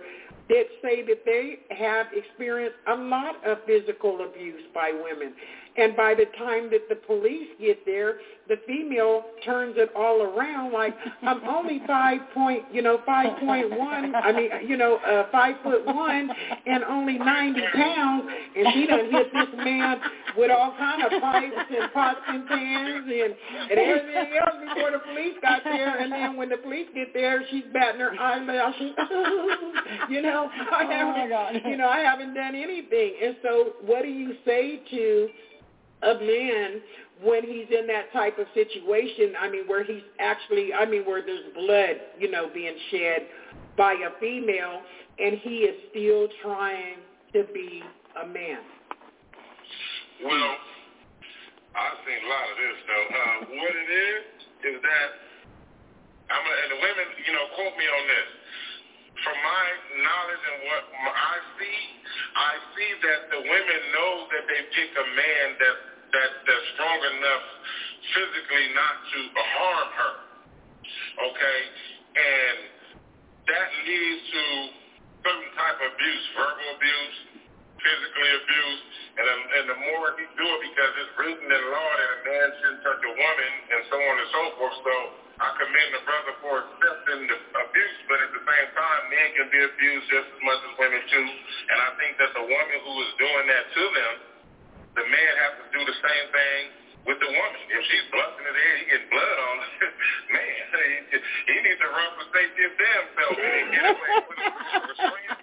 that say that they have experienced a lot of physical abuse by women. And by the time that the police get there, the female turns it all around like, I'm only five point, you know, five point one, I mean, you know, uh, five foot one and only ninety pounds, and she done hit this man with all kind of pipes and pots and pans and, and everything else before the police got there. And then when the police get there, she's batting her eyelashes. you know, I haven't, oh you know, I haven't done anything. And so what do you say to a man when he's in that type of situation, I mean, where he's actually, I mean, where there's blood, you know, being shed by a female, and he is still trying to be a man? Well, I've seen a lot of this, though. Uh, what it is, is that, I'm a, and the women, you know, quote me on this. From my knowledge and what I see, I see that the women know that they pick a man that, that that's strong enough physically not to harm her, okay? And that leads to certain type of abuse, verbal abuse, physically abuse, and, and the more he do it, because it's written in law that a man shouldn't touch a woman and so on and so forth, so I commend the brother for accepting the abuse, but at the same time, men can be abused just as much as women too. And I think that the woman who is doing that to them, the man has to do the same thing with the woman. If she's busting his head, he getting blood on her, man, he, he needs to run for safety of damn self and then get away with a restraining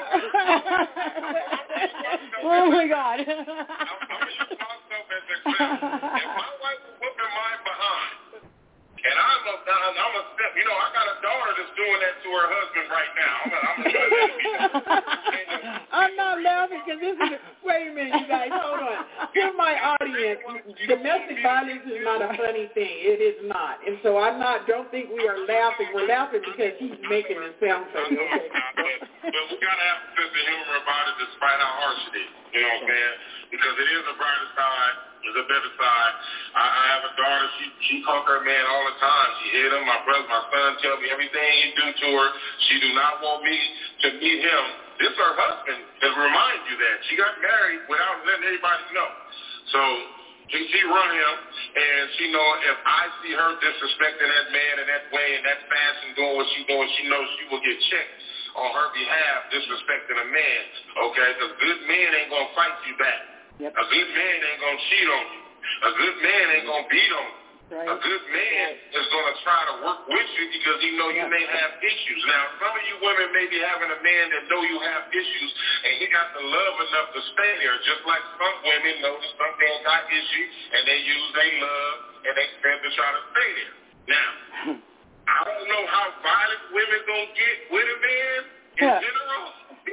order. Oh my God. I'm, I'm going to use myself as an example. If my wife was whooping mine behind, and I'm a, I'm a step, you know, I got a daughter that's doing that to her husband right now. I'm, I'm, I'm not laughing because this is, wait a minute, you guys, hold on. To my audience, domestic violence is not a funny thing. It is not. And so I'm not, don't think we are laughing. We're laughing because he's making it sound funny. Okay. But, but we got to have a sense of humor about it despite how harsh it is. You know what I'm saying? Because it is a brighter side. There's a better side. I, I have a daughter. She she caught her man all the time. She hit him. My brother, my son, tell me everything he do to her. She do not want me to meet him. This her husband to remind you that she got married without letting anybody know. So she, she run him, and she know if I see her disrespecting that man in that way, in that fashion, doing what she doing, she knows she will get checked on her behalf, disrespecting a man. Okay, because good men ain't gonna fight you back. Yep. A good man ain't going to cheat on you. A good man ain't going to beat on you. Right. A good man right. is going to try to work with you because he know you yep. may have issues. Now, some of you women may be having a man that know you have issues, and he got the love enough to stay there, just like some women know that some men got issues, and they use their love, and they spend to try to stay there. Now, I don't know how violent women going to get with a man in yeah. general.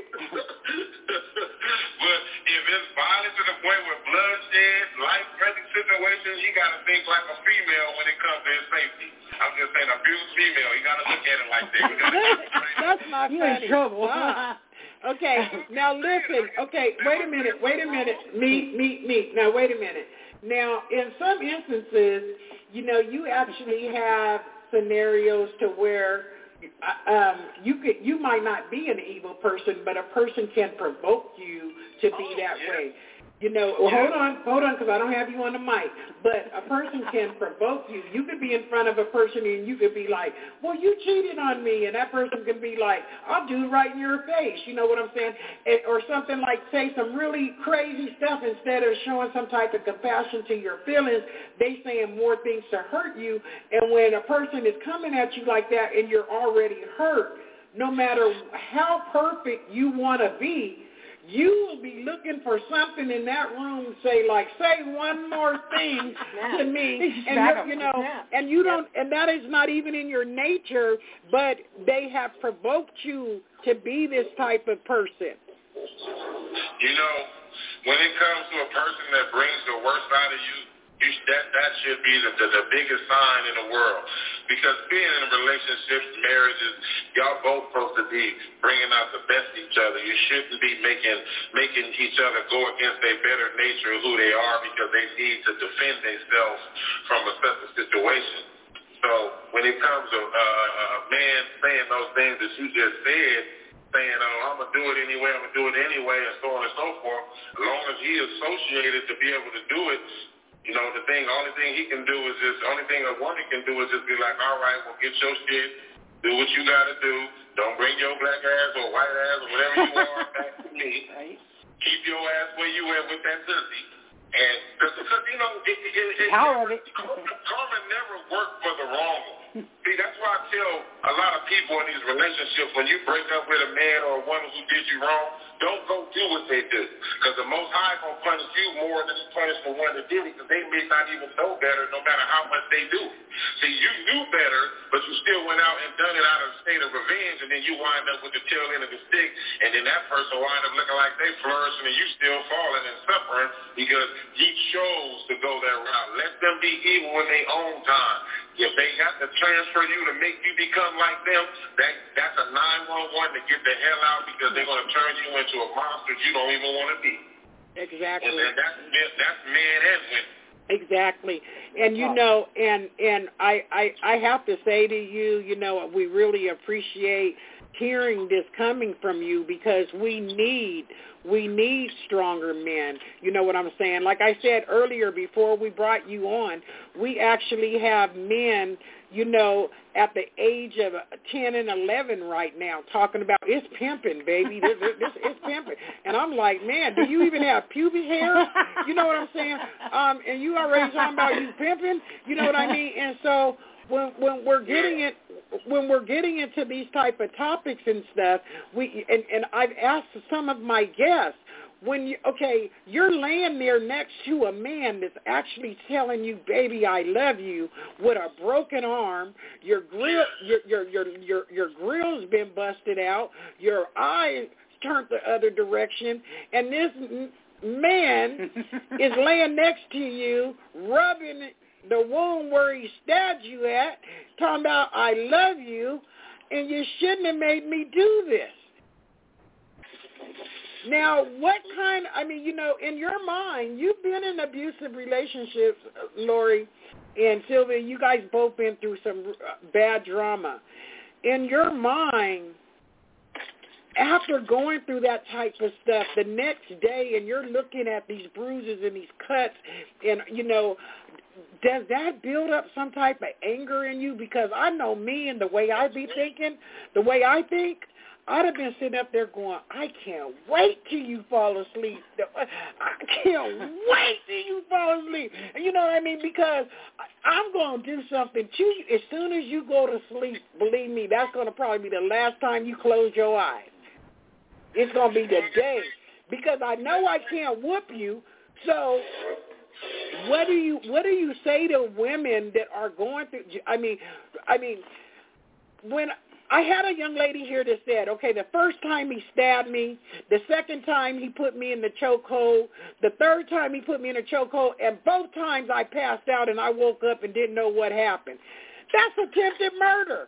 But if it's violent to the point with bloodshed, life-threatening situations, he got to think like a female when it comes to his safety. I'm just saying, abused female, you got to look at it like that. That's not funny. You're in trouble. Wow. Okay, now listen. Okay, wait a minute, wait a minute. Me, me, me. Now, wait a minute. Now, in some instances, you know, you actually have scenarios to where Um, you could, you might not be an evil person, but a person can provoke you to be oh, that yeah. way. You know, well, yeah. hold on, hold on, because I don't have you on the mic. But a person can provoke you. You could be in front of a person and you could be like, well, you cheated on me. And that person can be like, I'll do it right in your face. You know what I'm saying? It, or something like say some really crazy stuff instead of showing some type of compassion to your feelings. They saying more things to hurt you. And when a person is coming at you like that and you're already hurt, no matter how perfect you want to be, you will be looking for something in that room, say like, say one more thing to me, and you know, and you don't, and that is not even in your nature, but they have provoked you to be this type of person. You know, when it comes to a person that brings the worst out of you, you that that should be the, the the biggest sign in the world. Because being in a relationship, marriages, y'all both supposed to be bringing out the best in each other. You shouldn't be making making each other go against their better nature of who they are because they need to defend themselves from a certain situation. So when it comes to uh, a man saying those things that you just said, saying, oh, I'm going to do it anyway, I'm going to do it anyway, and so on and so forth. As long as he is associated to be able to do it, you know, the thing, the only thing he can do is just, the only thing a woman can do is just be like, all right, well, get your shit, do what you got to do. Don't bring your black ass or white ass or whatever you are back to me. Right. Keep your ass where you at with that pussy. And, because, you know, it, it, it, it, Power of it. karma never worked for the wrong. See, that's why I tell a lot of people in these relationships, when you break up with a man or a woman who did you wrong, don't go do what they do. Because the Most High going to punish you more than he punished the one that did it, because they may not even know better no matter how much they do it. See, you knew better, but you still went out and done it out of a state of revenge, and then you wind up with the tail end of the stick, and then that person wind up looking like they flourishing, and you still falling and suffering because you chose to go that route. Let them be evil in their own time. If they got to transfer you to make you become like them, that that's a nine one one to get the hell out, because they're going to turn you into a monster you don't even want to be. Exactly. And then that's, that's men and women. Exactly. And, you know, and and I, I, I have to say to you, you know, we really appreciate hearing this coming from you, because we need we need stronger men. You know what I'm saying? Like I said earlier before we brought you on, we actually have men, you know, at the age of ten and eleven right now talking about, it's pimping, baby. This, this, this it's pimping. And I'm like, man, do you even have pubic hair? You know what I'm saying? Um, and you already talking about you pimping? You know what I mean? And so when when we're getting it, when we're getting into these type of topics and stuff, we and, and I've asked some of my guests, when you, okay, you're laying there next to a man that's actually telling you, baby, I love you, with a broken arm, your grill, your your your your, your grill's been busted out, your eye turned the other direction, and this man is laying next to you, rubbing the wound where he stabbed you at, talking about, I love you, and you shouldn't have made me do this. Now, what kind, I mean, you know, in your mind, you've been in abusive relationships, Lori and Sylvia, you guys both been through some bad drama. In your mind, after going through that type of stuff, the next day, and you're looking at these bruises and these cuts, and, you know, does that build up some type of anger in you? Because I know me and the way I be thinking, the way I think, I'd have been sitting up there going, I can't wait till you fall asleep. I can't wait till you fall asleep. And you know what I mean? Because I'm going to do something to you. As soon as you go to sleep, believe me, that's going to probably be the last time you close your eyes. It's going to be the day. Because I know I can't whoop you. So what do you what do you say to women that are going through, I mean, I mean, when I had a young lady here that said, okay, the first time he stabbed me, the second time he put me in the chokehold, the third time he put me in a chokehold, and both times I passed out and I woke up and didn't know what happened. That's attempted murder.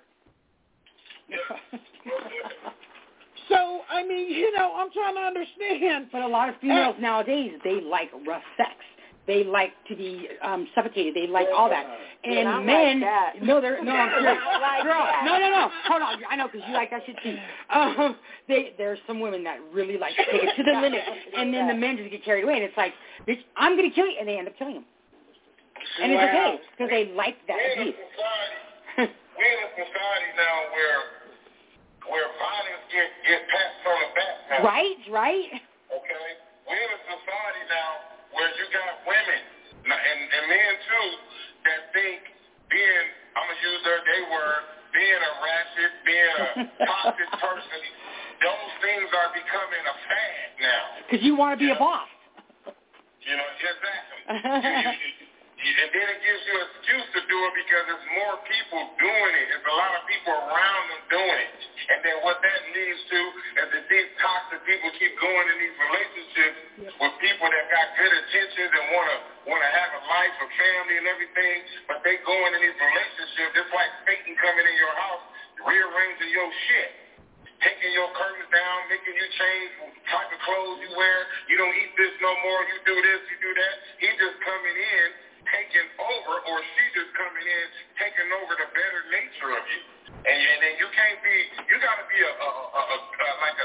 So, I mean, you know, I'm trying to understand. But a lot of females uh, nowadays, they like rough sex. They like to be um, suffocated. They like all that. And yeah, men, like that. no, they're no, I'm serious. like Girl, that. no, no, no. Hold on, I know because you like that shit too. Um, they, there's some women that really like to take it to the limit, and then the men just get carried away, and it's like, bitch, I'm gonna kill you, and they end up killing them. And wow. It's okay because they like that we're abuse. In a society, we're in a society now where where violence get get passed on the back now. Right, right. Okay, we're in a society now where you got women and, and men too that think being, I'm going to use their they word, being a ratchet, being a toxic person, those things are becoming a fad now. Because you want to be you a know? boss. You know, exactly. you, you, you, and then it gives you an excuse to do it because there's more people doing it. There's a lot of people around them doing it. And then what that leads to is that these toxic people keep going in these relationships yep. with people that got good intentions and want to want to have a life, a family and everything, but they going in these relationships just like Satan coming in your house, rearranging your shit, taking your curtains down, making you change type of clothes you wear. You don't eat this no more. You do this, you do that. He just coming in, taking over, or she just coming in, taking over the better nature of you. And, and then you can't be, you got to be a, a, a, a, a like a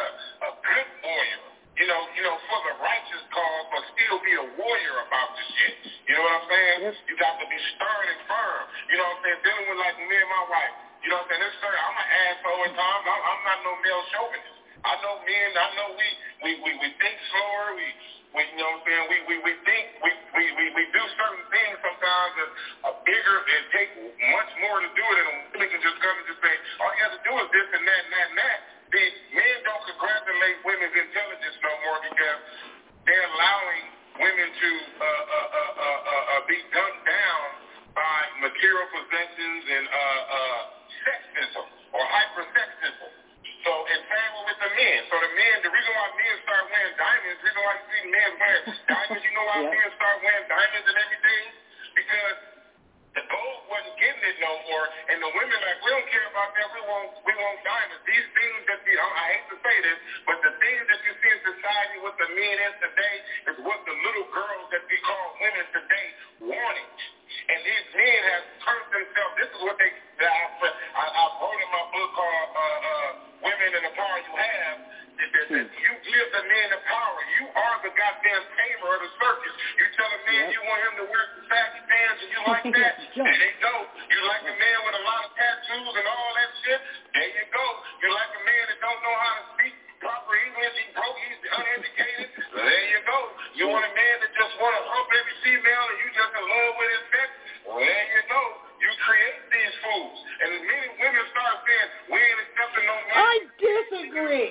You know what I'm saying? It's certain, I'm an asshole at times. I'm, I'm not no male chauvinist. I know men. I know we we, we, we think slower. We, we you know what I'm saying? We we, we think we, we, we, we do certain things sometimes that are bigger and take much more to do it, and we can just come and just say, all you have to do is this and that and that and that. The men don't congratulate women's intelligence no more because they're allowing women to uh, uh, uh, uh, uh, uh, be dumbed down by material possessions and uh, uh, sexism or hypersexism. So it's same with the men. So the men, the reason why men start wearing diamonds, the reason why you see men wearing diamonds, you know why yeah. men start wearing diamonds and everything? Because the gold wasn't getting it no more, and the women like, we don't care about that, we want we want diamonds. These things that the, I hate to say this, but the things that you see in society with the men is today is what the little girls that we call women today wanted. And these men have turned themselves, this is what they, that I, I, I wrote in my book called uh, uh, Women and the Power You Have, that, that, that you give the man the power. You are the goddamn tamer of the circus. You tell a man yep. you want him to wear some saggy pants and you like that, there you go. You like a man with a lot of tattoos and all that shit, there you go. You like a man that don't know how to speak proper English, he broke, he's uneducated, there you go. You want a man that just want to hump every female and you just in love with his sex, well, there you go. You create these fools. And many women start saying, we ain't accepting no man. I disagree.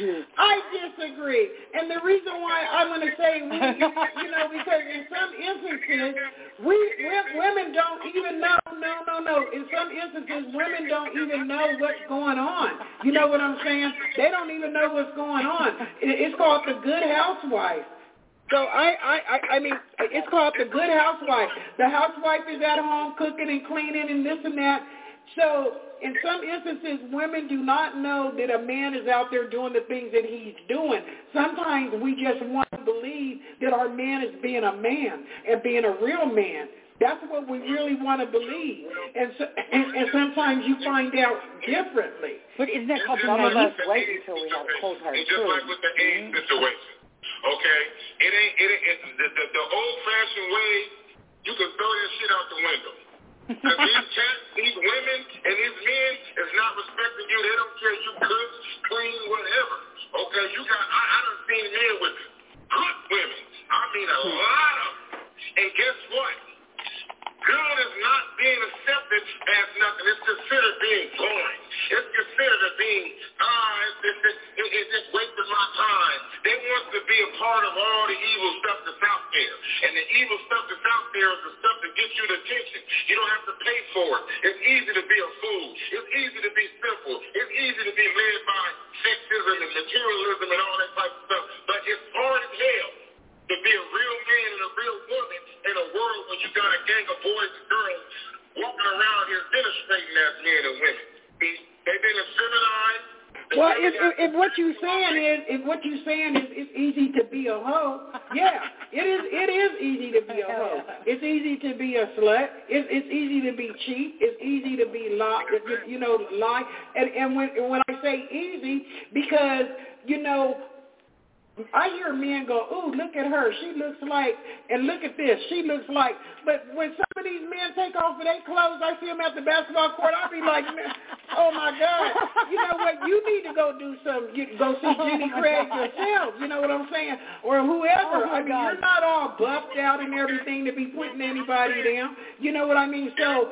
I disagree. And the reason why I'm going to say, we, you know, because in some instances, we, we women don't even know, no, no, no. In some instances, women don't even know what's going on. You know what I'm saying? They don't even know what's going on. It's called the Good Housewife. So I, I, I mean, it's called the Good Housewife. The housewife is at home cooking and cleaning and this and that. So in some instances, women do not know that a man is out there doing the things that he's doing. Sometimes we just want to believe that our man is being a man and being a real man. That's what we really want to believe. And, so, and, and sometimes you find out differently. But isn't that called some of us wait until we have cold hard truth? Just like with the AIDS situation. Okay, it ain't it, it the, the, the old-fashioned way. You can throw this shit out the window. Because these cats, these women, and these men is not respecting you. They don't care you cook, clean, whatever. Okay, you got. I, I done seen men with good women. I mean a lot of them. And guess what? Good is not being accepted as nothing. It's considered being boring. It's considered being, ah, it's, it's, it's, it's just wasting my time. They want to be a part of all the evil stuff that's out there. And the evil stuff that's out there is the stuff that gets you the attention. You don't have to pay for it. It's easy to be a fool. It's easy to be simple. It's easy to be led by sexism and materialism and all that type of stuff. But it's hard as hell to be a real man and a real woman in a world where you got a gang of boys and girls walking around here demonstrating as men and women. They've been feminized. Well, if, if, if what you're saying is, if what you're saying is, it's easy to be a hoe. Yeah, it is. It is easy to be a hoe. It's easy to be a slut. It's, it's easy to be cheap. It's easy to be lie. You know, lie. And and when when I say easy, because you know. I hear men go, ooh, look at her. She looks like, and look at this. She looks like. But when some of these men take off of their clothes, I see them at the basketball court, I'll be like, oh, my God. You know what? You need to go do some, you, go see Jenny Craig yourself. You know what I'm saying? Or whoever. Oh I mean, God. You're not all buffed out and everything to be putting anybody down. You know what I mean? So. There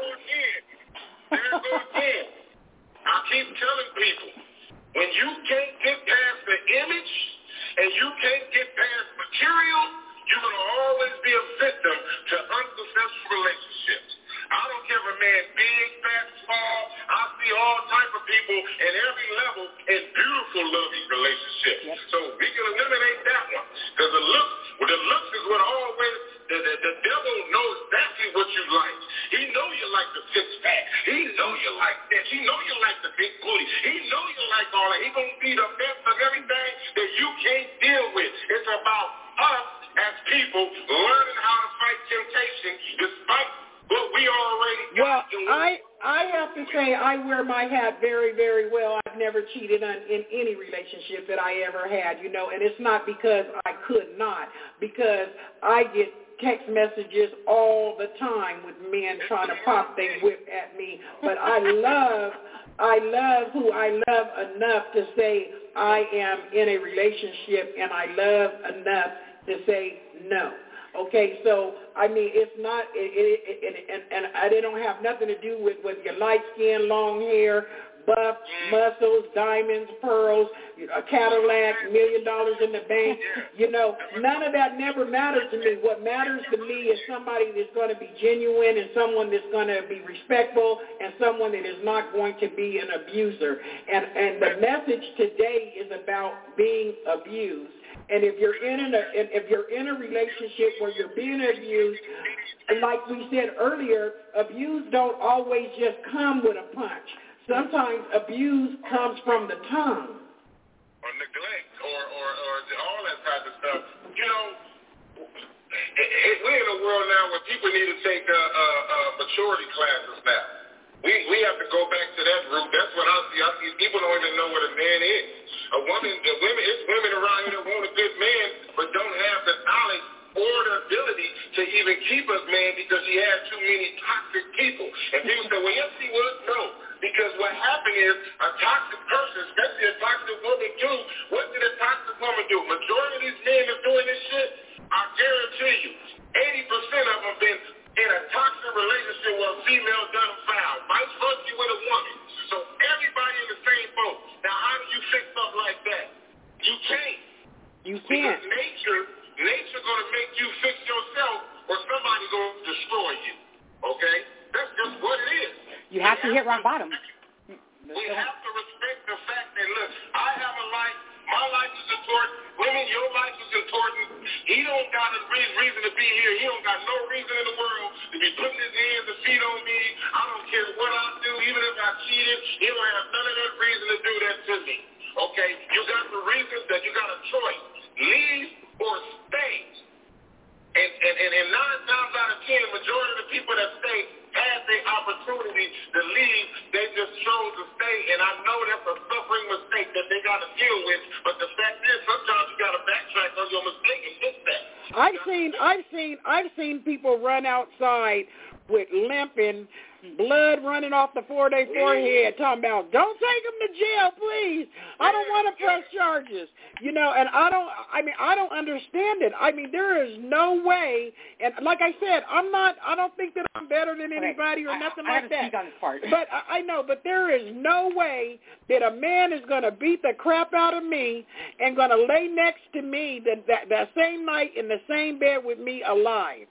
go again. I keep telling people, when you can't get past the image, and you can't get past material, you're going to always be a victim to unsuccessful relationships. I don't care if a man big, fat, small. I see all type of people at every level in beautiful, loving relationships. Yep. So we can eliminate that one. Because the looks, well, the looks is what always, the, the, the devil knows exactly what you like. He know you like the six-pack. He know you like that. He know you like the big booty. He know you like all that. He going to be the best of everything that you can't deal with. It's about us as people learning how to fight temptation despite what we already got. Well, I I have to say I wear my hat very, very well. I've never cheated on, in any relationship that I ever had, you know, and it's not because I could not, because I get text messages all the time with men trying to pop their whip at me. But I love, I love who I love enough to say I am in a relationship, and I love enough to say no. Okay, so, I mean, it's not, it, it, it, and, and I, they don't have nothing to do with, with your light skin, long hair, buff, muscles, diamonds, pearls, a Cadillac, million dollars in the bank. You know, none of that never matters to me. What matters to me is somebody that's going to be genuine and someone that's going to be respectful and someone that is not going to be an abuser. And, and the message today is about being abused. And if you're in a if you're in a relationship where you're being abused, like we said earlier, abuse don't always just come with a punch. Sometimes abuse comes from the tongue. Or neglect, or, or, or all that type of stuff. You know, we're in a world now where people need to take uh, uh, uh, maturity classes now. We we have to go back to that root. That's what I see. I see people don't even know what a man is. A woman, the women, it's women around here that want a good man, but don't have the knowledge or the ability to even keep us man because she has too many toxic people. And people say, well, yes, she would. No. Because what happened is a toxic person, especially a toxic woman too, what did a toxic woman do? Majority of these men are doing this shit, I guarantee you, eighty percent of them have been in a toxic relationship where a female done them foul. Vice versa with a woman. So everybody in the same boat. Now, how do you fix something like that? You can't. You can't. Because nature, nature going to make you fix yourself or somebody's going to destroy you. Okay? That's just what it is. You have to hit rock bottom. We have to respect the fact that, look, I have a life. My life is important. Women, your life is important. He don't got a reason to be here. He don't got no reason in the world to be putting his hands and feet on me. I don't care what I do, even if I cheated. He don't have none of that reason to do that to me. Okay? You got the reason that you got a choice. Leave or stay. And, and, and, and nine times out of ten, the majority of the people that stay had the opportunity to leave. They just chose to stay. And I know that's a suffering mistake that they got to deal with. But the fact is, sometimes you got to backtrack on your mistake and fix that. I've seen, I've seen, I've seen people run outside with limping, blood running off the four day forehead, talking about, don't take them to jail, please. I don't want to press charges. You know, and I don't, I mean, I don't understand it. I mean, there is no way, and like I said, I'm not, I don't think that I'm better than anybody okay. or nothing I, I like that. On this part. But I, I know, but there is no way that a man is going to beat the crap out of me and going to lay next to me that, that, that same night in the same bed with me alive.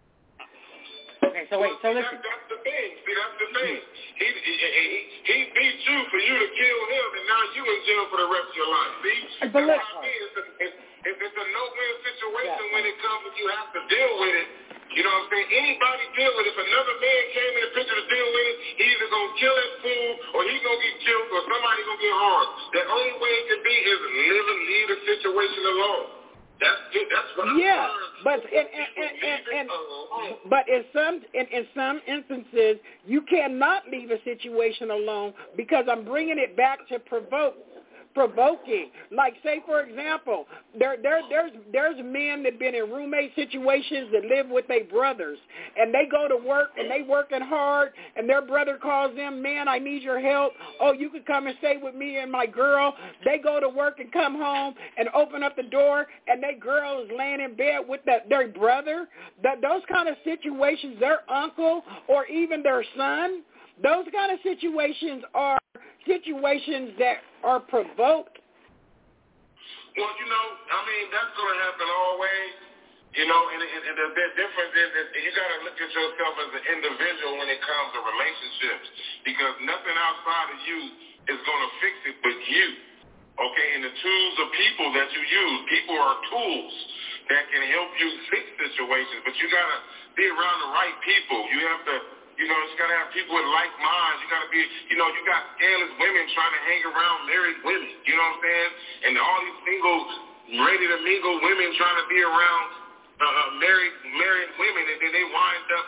Okay, so wait, so well, see, listen. That's, that's the thing. See, that's the thing. He, he, he, he beat you for you to kill him, and now you in jail for the rest of your life. See? But that's look, what I mean. It's a, it's, it's a no-win situation yeah. when it comes and you have to deal with it. You know what I'm saying? Anybody deal with it. If another man came in the picture to deal with it, he's either going to kill that fool or he's going to get killed or somebody going to get harmed. The only way it can be is live and leave the situation alone. That's it. That's what I'm yeah, learned. but and, and, and, and, and but in some in, in some instances you cannot leave a situation alone because I'm bringing it back to provoke. Provoking, like say for example, there there there's there's men that been in roommate situations that live with their brothers, and they go to work and they working hard, and their brother calls them, man, I need your help. Oh, you could come and stay with me and my girl. They go to work and come home and open up the door, and their girl is laying in bed with that their brother. That those kind of situations, their uncle or even their son, those kind of situations are situations that are provoked. Well, you know, I mean, that's going to happen always, you know, and, and, and the difference is that you got to look at yourself as an individual when it comes to relationships because nothing outside of you is going to fix it but you, okay? And the tools of people that you use, people are tools that can help you fix situations, but you got to be around the right people. You have to You know, you got to have people with like minds. You got to be, you know, you got scandalous women trying to hang around married women. You know what I'm saying? And all these single, ready to mingle women trying to be around uh, married married women, and then they wind up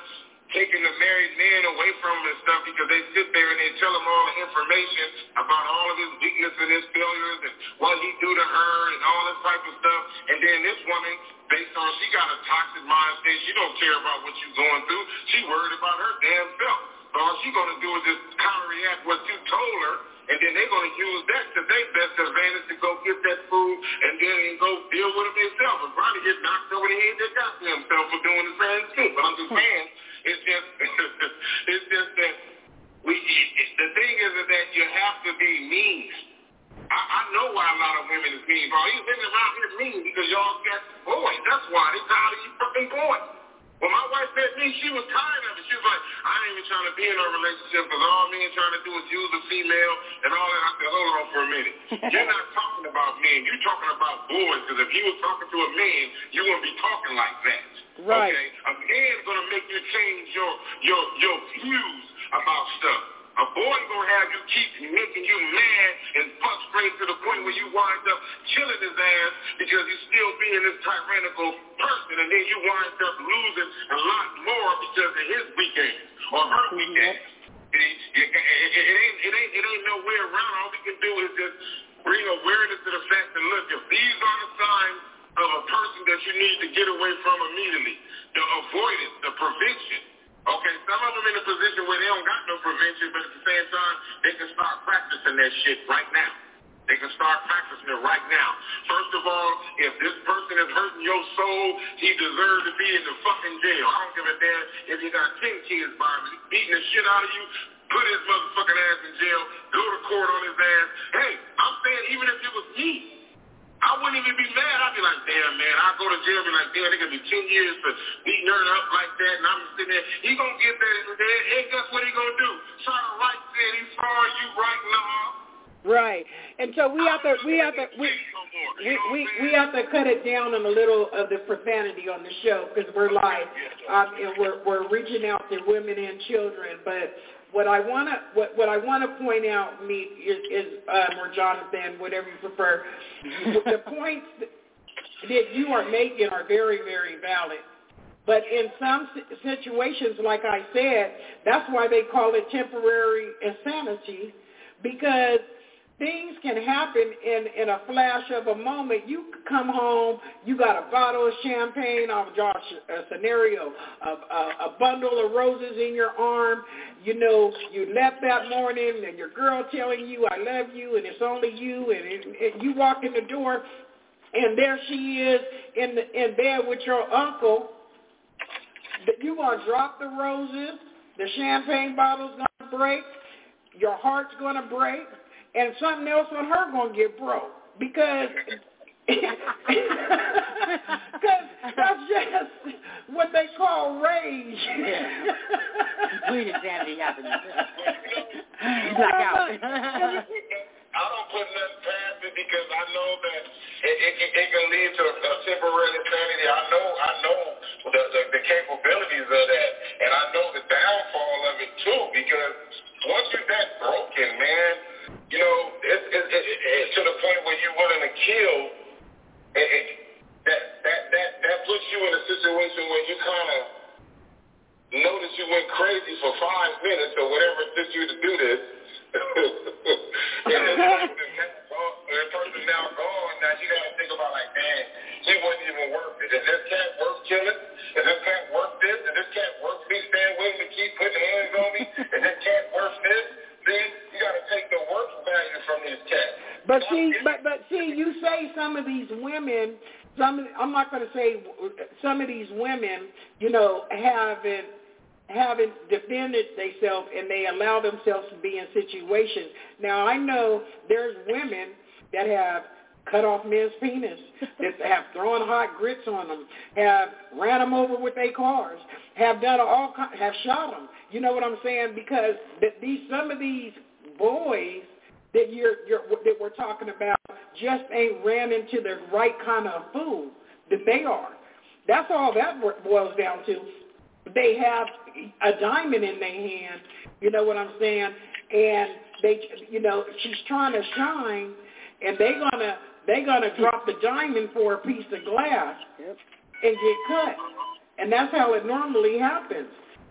taking the married men away from him and stuff because they sit there and they tell him all the information about all of his weaknesses and his failures and what he do to her and all this type of stuff. And then this woman, based on she got a toxic mindset, she don't care about what you're going through. She worried about her damn self. So all she's going to do is just counter-react what you told her, and then they're going to use that to their best advantage to go get that food and then go deal with it themselves and probably get knocked over the head their goddamn self for doing the same thing. But I'm just saying, it's just, it's just that we, it, the thing is that you have to be mean. I, I know why a lot of women is mean, bro. These women around here mean because y'all got boys. That's why they tired of you fucking boys. When my wife met me, she was tired of it. She was like, I ain't even trying to be in a relationship because all me and trying to do is use a female and all that. I said, hold on for a minute. You're not talking about men. You're talking about boys because if you was talking to a man, you wouldn't be talking like that. Right. Okay? A man's going to make you change your, your, your views about stuff. A boy gonna have you keep making you mad and frustrated to the point where you wind up killing his ass because you still being this tyrannical person, and then you wind up losing a lot more because of his weak ass or her weak ass. It, it, it, it, ain't, it, ain't, it ain't no way around. All we can do is just bring awareness to the fact that, look, if these are the signs of a person that you need to get away from immediately, the avoidance, the prevention. Okay, some of them in a position where they don't got no prevention, but at the same time, they can start practicing that shit right now. They can start practicing it right now. First of all, if this person is hurting your soul, he deserves to be in the fucking jail. I don't give a damn if you got ten kids by him, beating the shit out of you, put his motherfucking ass in jail, go to court on his ass. Hey, I'm saying even if it was me, I wouldn't even be mad. I'd be like, damn, man, I'd go to jail and be like, damn, they could be ten years for beating her up like that, and I'm sitting there. He gonna get that in there, and guess what he gonna do? Try to right there, he's sorry, you right now. Right. And so we have to, we have to, we, we, we, we have to cut it down on a little of the profanity on the show because we're live, um, and we're, we're reaching out to women and children, but What I want to what, what I want to point out, me is, is um, or Jonathan, whatever you prefer. The points that you are making are very, very valid. But in some situations, like I said, that's why they call it temporary insanity, because things can happen in, in a flash of a moment. You come home, you got a bottle of champagne, I'll draw a scenario, a, a, a bundle of roses in your arm. You know, you left that morning and your girl telling you, I love you, and it's only you, and, it, and you walk in the door, and there she is in, the, in bed with your uncle. You're going to drop the roses, the champagne bottle's going to break, your heart's going to break, and something else on her going to get broke because because that's just what they call rage. Yeah. Complete insanity happens. Black out. I don't put nothing past it because I know that it, it, it, it can lead to a temporary insanity. I know I know the, the, the capabilities of that, and I know the downfall of it too, because once you're that broken, man, you know, it, it, it, it, it, to the point where you're willing to kill, it, it, that, that, that, that puts you in a situation where you kind of notice you went crazy for five minutes or whatever it took you to do this. And this person now gone, now you got to think about like, man, he wasn't even worth it. Is this cat worth killing? Is this cat worth this? Is this cat worth me staying with him to keep putting hands on me? Is this cat worth this? See, you got to take the worth value from these cats. But see, but but see, you say some of these women, some I'm not going to say some of these women, you know, haven't haven't defended themselves and they allow themselves to be in situations. Now I know there's women that have cut off men's penis, that have thrown hot grits on them, have ran them over with their cars, have done all have shot them. You know what I'm saying? Because that these some of these boys that you're, you're that we're talking about just ain't ran into the right kind of food that they are. That's all that boils down to. They have a diamond in their hand. You know what I'm saying? And they, you know, she's trying to shine, and they gonna they gonna drop the diamond for a piece of glass and get cut. And that's how it normally happens.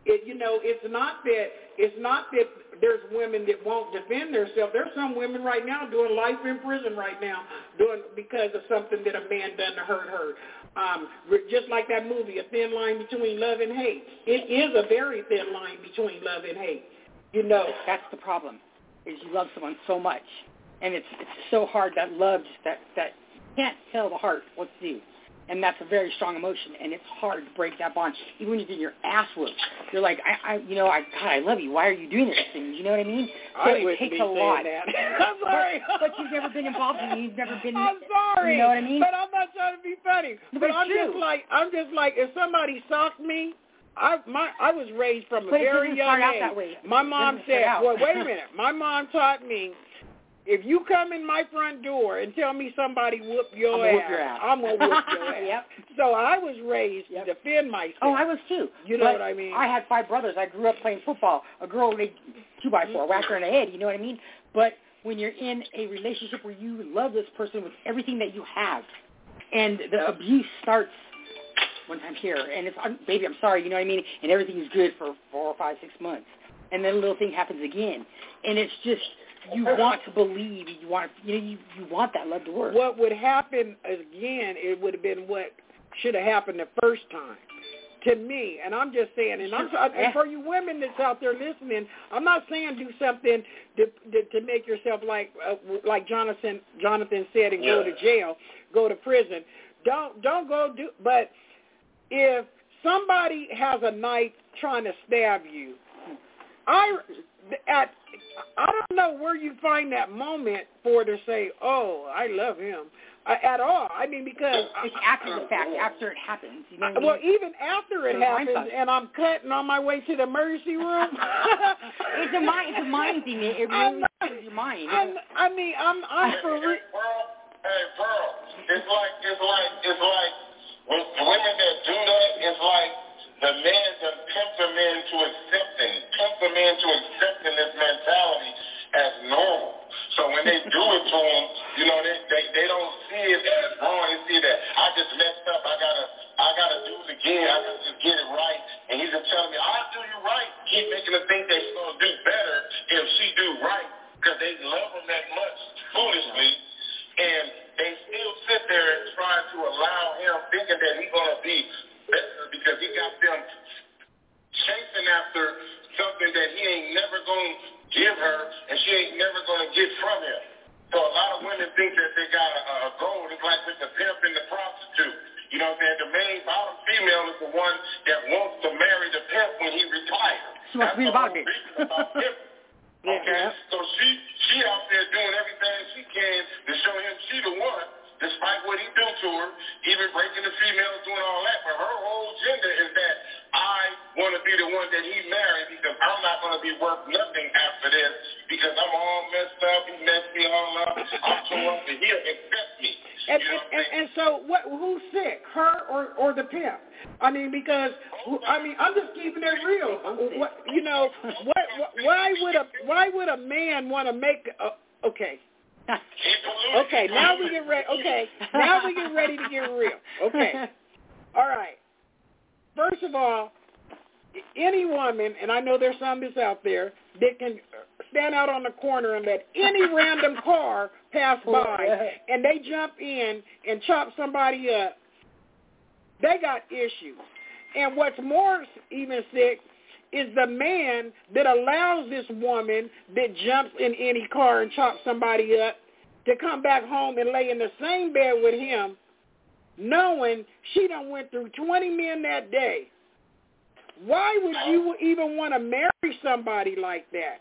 It, you know, it's not that it's not that there's women that won't defend themselves. There's some women right now doing life in prison right now, doing because of something that a man done to hurt her. Um, just like that movie, A Thin Line Between Love and Hate. It is a very thin line between love and hate. You know, that's the problem. Is you love someone so much, and it's it's so hard that love just that that can't tell the heart what to do. And that's a very strong emotion, and it's hard to break that bond. Even when you get your ass whooped, you're like, I, I, you know, I, God, I love you. Why are you doing this thing? You know what I mean? So I it takes a lot. That. I'm sorry, but, but you've never been involved in it. You've never been. I'm sorry. You know what I mean? But I'm not trying to be funny. But, but it's I'm true. just like, I'm just like, if somebody socked me, I my I was raised from a but very it young start age. Out that way. My mom said, well, wait a minute. My mom taught me, if you come in my front door and tell me somebody whooped your, I'm ass, your ass, I'm going to whoop your ass. Yep. So I was raised yep. to defend myself. Oh, I was too. You know but what I mean? I had five brothers. I grew up playing football. A girl made two by four, whacked her in the head. You know what I mean? But when you're in a relationship where you love this person with everything that you have, and the abuse starts one time here, and it's, I'm, baby, I'm sorry, you know what I mean? And everything's good for four or five, six months. And then a little thing happens again. And it's just... You want to believe, you want, you know, you, you want that love to work. What would happen again? It would have been what should have happened the first time, to me. And I'm just saying, and I'm and for you women that's out there listening, I'm not saying do something to to, to make yourself like uh, like Jonathan Jonathan said and go to jail, go to prison. Don't don't go do. But if somebody has a knife trying to stab you, I at I don't know where you find that moment for to say, oh, I love him, uh, at all. I mean, because... It's after the fact, after it happens. You know what I mean? Well, even after it it's happens and I'm cutting on my way to the emergency room... it's a mind, it's a mind thing. It really is your mind. I'm, I mean, I'm, I'm for real. Hey, Pearl, it's like, it's like, it's like, with women that do that, it's like, the man that pimps them into accepting, pimps them into accepting this mentality as normal. So when they do it to them, you know, they, they they don't see it as wrong. They see that I just messed up. I gotta I gotta do it again. I gotta just get it right. And he's just telling me, I'll do you right. Keep making them think they're gonna do better if she do right, because they love him that much foolishly, and they still sit there and try to allow him thinking that he's gonna be better because he got them chasing after something that he ain't never going to give her and she ain't never going to get from him. So a lot of women think that they got a, a goal. It's like with the pimp and the prostitute. You know what I'm saying? The main bottom female is the one that wants to marry the pimp when he retires. She wants to be about it. About him. Okay? So she, she out there doing everything she can to show him she the one, despite what he do to her, even breaking the females, doing all that. But her whole agenda is that I want to be the one that he married because I'm not going to be worth nothing after this because I'm all messed up. He messed me all up. I'm tore up and he'll accept me. And, you know and, and, and so what, who's sick, her or, or the pimp? I mean, because, I mean, I'm just keeping it real. What, you know, what, why would a why would a man want to make, uh, okay. Okay, now we get ready. Okay, now we get ready to get real. Okay, all right. First of all, any woman, and I know there's some that's out there that can stand out on the corner and let any random car pass by, and they jump in and chop somebody up. They got issues. And what's more even sick is the man that allows this woman that jumps in any car and chops somebody up to come back home and lay in the same bed with him, knowing she done went through twenty men that day. Why would you even want to marry somebody like that?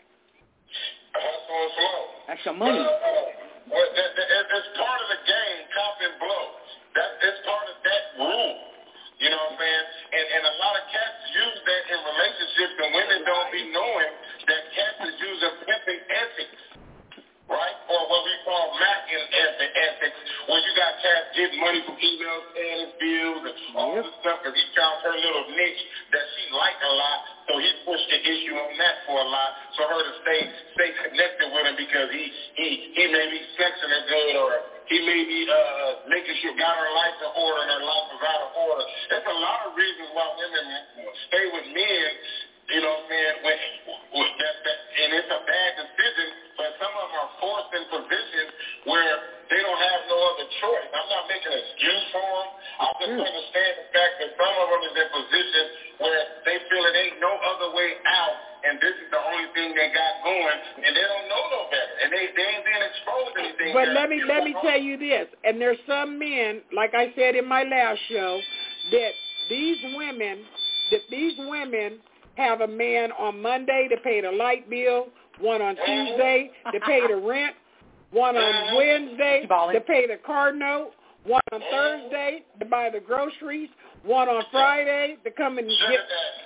That's your money. Uh, well, that, that, it's part of the game, cop and blow. That, it's part of that rule. You know what I'm saying? And, and a lot of cats use that in relationships, and women don't be knowing that cats is using pimping ethics, right? Or what we call macking ethics, where you got cats getting money from emails, paying his bills, and all yep. this stuff, because he found her little niche that she liked a lot, so he pushed the issue on that for a lot, so her to stay stay connected with him because he he, he may be sexing her good, or he may be uh, making sure got her life in order and her life is out of order. There's a lot of reasons why women stay with men You know what I'm saying? When, when that, that, and it's a bad decision, but some of them are forced in positions where they don't have no other choice. I'm not making an excuse for them. I just mm. understand the fact that some of them is in positions where they feel it ain't no other way out, and this is the only thing they got going, and they don't know no better, and they, they ain't being exposed to anything. But let me let me tell you this, and there's some men, like I said in my last show, that these women, that these women have a man on Monday to pay the light bill, one on Tuesday to pay the rent, one on Wednesday to pay the car note, one on Thursday to buy the groceries, one on Friday to come and get.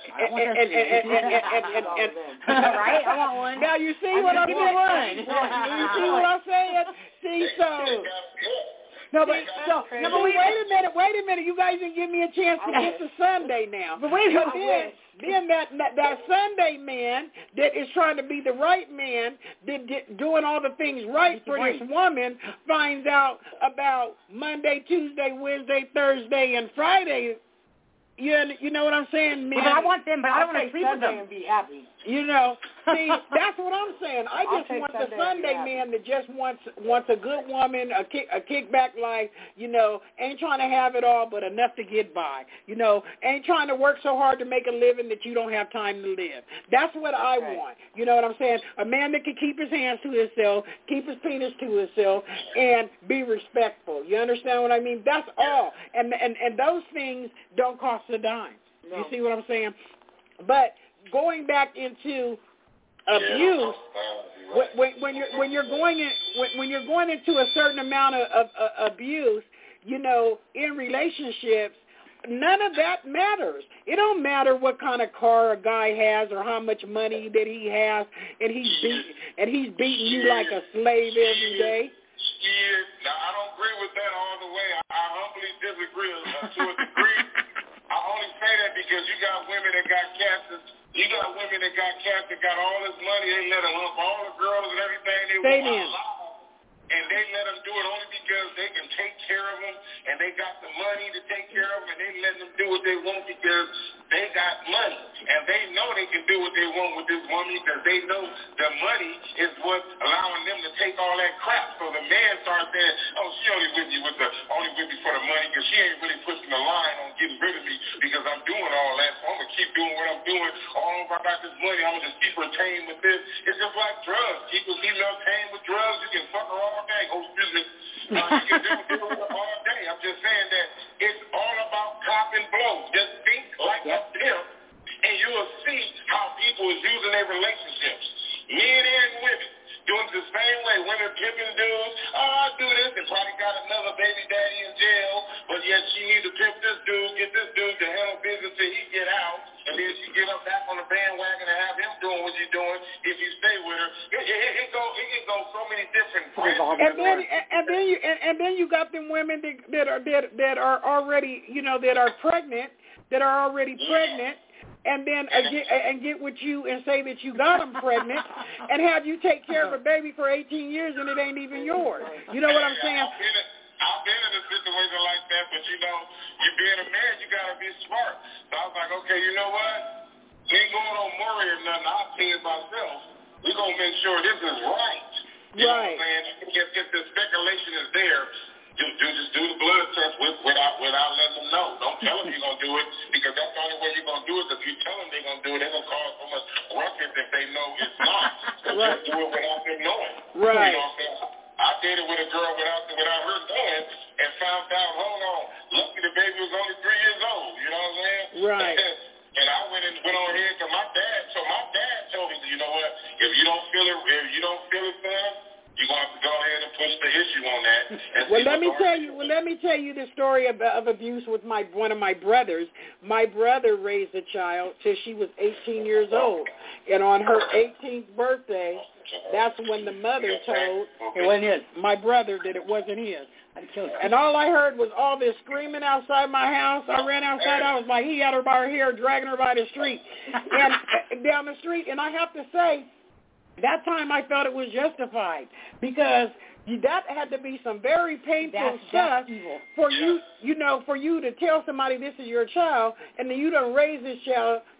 Right? I want one. Now you see what I'm saying? You see what I'm saying? See, so. No, but so, no, but wait a minute, wait a minute. You guys didn't give me a chance to get to Sunday now. But wait, but then, then that, that that Sunday man that is trying to be the right man, that, that doing all the things right for this woman, finds out about Monday, Tuesday, Wednesday, Thursday, and Friday. You you know what I'm saying, man? But I want them, but I don't want to sleep with them and be happy. You know, see, that's what I'm saying. I just want the Sunday man that just wants wants a good woman, a kick, a kickback life. You know, ain't trying to have it all, but enough to get by. You know, ain't trying to work so hard to make a living that you don't have time to live. That's what I right. want. You know what I'm saying? A man that can keep his hands to himself, keep his penis to himself, and be respectful. You understand what I mean? That's all. And and and those things don't cost a dime. No. You see what I'm saying? But going back into abuse, when, when, when you're when you're going in when, when you're going into a certain amount of, of, of abuse, you know, in relationships, none of that matters. It don't matter what kind of car a guy has or how much money that he has, and he's beat, and he's beating you like a slave every day. Yeah, now I don't agree with that all the way. I, I humbly disagree to a degree. I only say that because you got women that got cats. You got women that got cats that got all this money. They let them lump all the girls and everything they want. And they let them do it only because they can take care of them, and they got the money to take care of them, and they let them do what they want because they got money. And they know they can do what they want with this woman because they know the money is what allowing them to take all that crap. So the man starts saying, oh, she only with you with the only with me for the money because she ain't really pushing the line on getting rid of me because I'm doing all that. So I'm going to keep doing what I'm doing. Oh, if I got this money, I'm going to just keep her tamed with this. It's just like drugs. Keep a female tamed with drugs. You can fuck her all day. Oh, excuse me. Uh, you can do, do it all day. I'm just saying that it's all about cop and blow. Just think like a pimp, and you will see how people is using their relationships. Men and women doing it the same way. Women pimping dudes. Oh, I do this, and probably got another baby daddy in jail, but yet she need to pimp this dude, get this dude to handle business till he get out, and then she get up back on the bandwagon and have him doing what he's doing if you stay with her. It, it, it, it go, it can go so many different branches. And then, and then you, and, and then you got them women that, that are that, that are already, you know, that are pregnant, that are already pregnant. And then uh, get, and get with you and say that you got them pregnant and have you take care of a baby for eighteen years and it ain't even yours. You know what I'm saying? I've been, in, I've been in a situation like that, but you know, you being a man, you got to be smart. So I was like, okay, you know what? We ain't going on Murray or nothing. I'll pay it myself. We're going to make sure this is right. You right. know what I'm saying? If, if the speculation is there, Do, do just do the blood test with, without without letting them know. Don't tell them you're gonna do it because that's the only way you're gonna do it. If you tell them they're gonna do it, they're gonna cause so much ruckus if they know it's not. So right. Just do it without them knowing. Right. You know what I'm saying? I did it with a girl without without her knowing and found out. Hold on, lucky the baby was only three years old. You know what I'm saying? Right. And I went and went on here to my dad. So my dad told me, you know what? If you don't feel it, if you don't feel it, son, you're going to have to go ahead and push the issue on that. Well, let me tell you. Well, let me tell you the story of, of abuse with my one of my brothers. My brother raised a child till she was eighteen years old, and on her eighteenth birthday, that's when the mother told it wasn't his. My brother that it wasn't his. And all I heard was all this screaming outside my house. I ran outside. I was like, he had her by her hair, dragging her by the street and down the street. And I have to say, that time I felt it was justified because that had to be some very painful that's, stuff that's evil. for you, you know, for you to tell somebody this is your child and then you done raise this child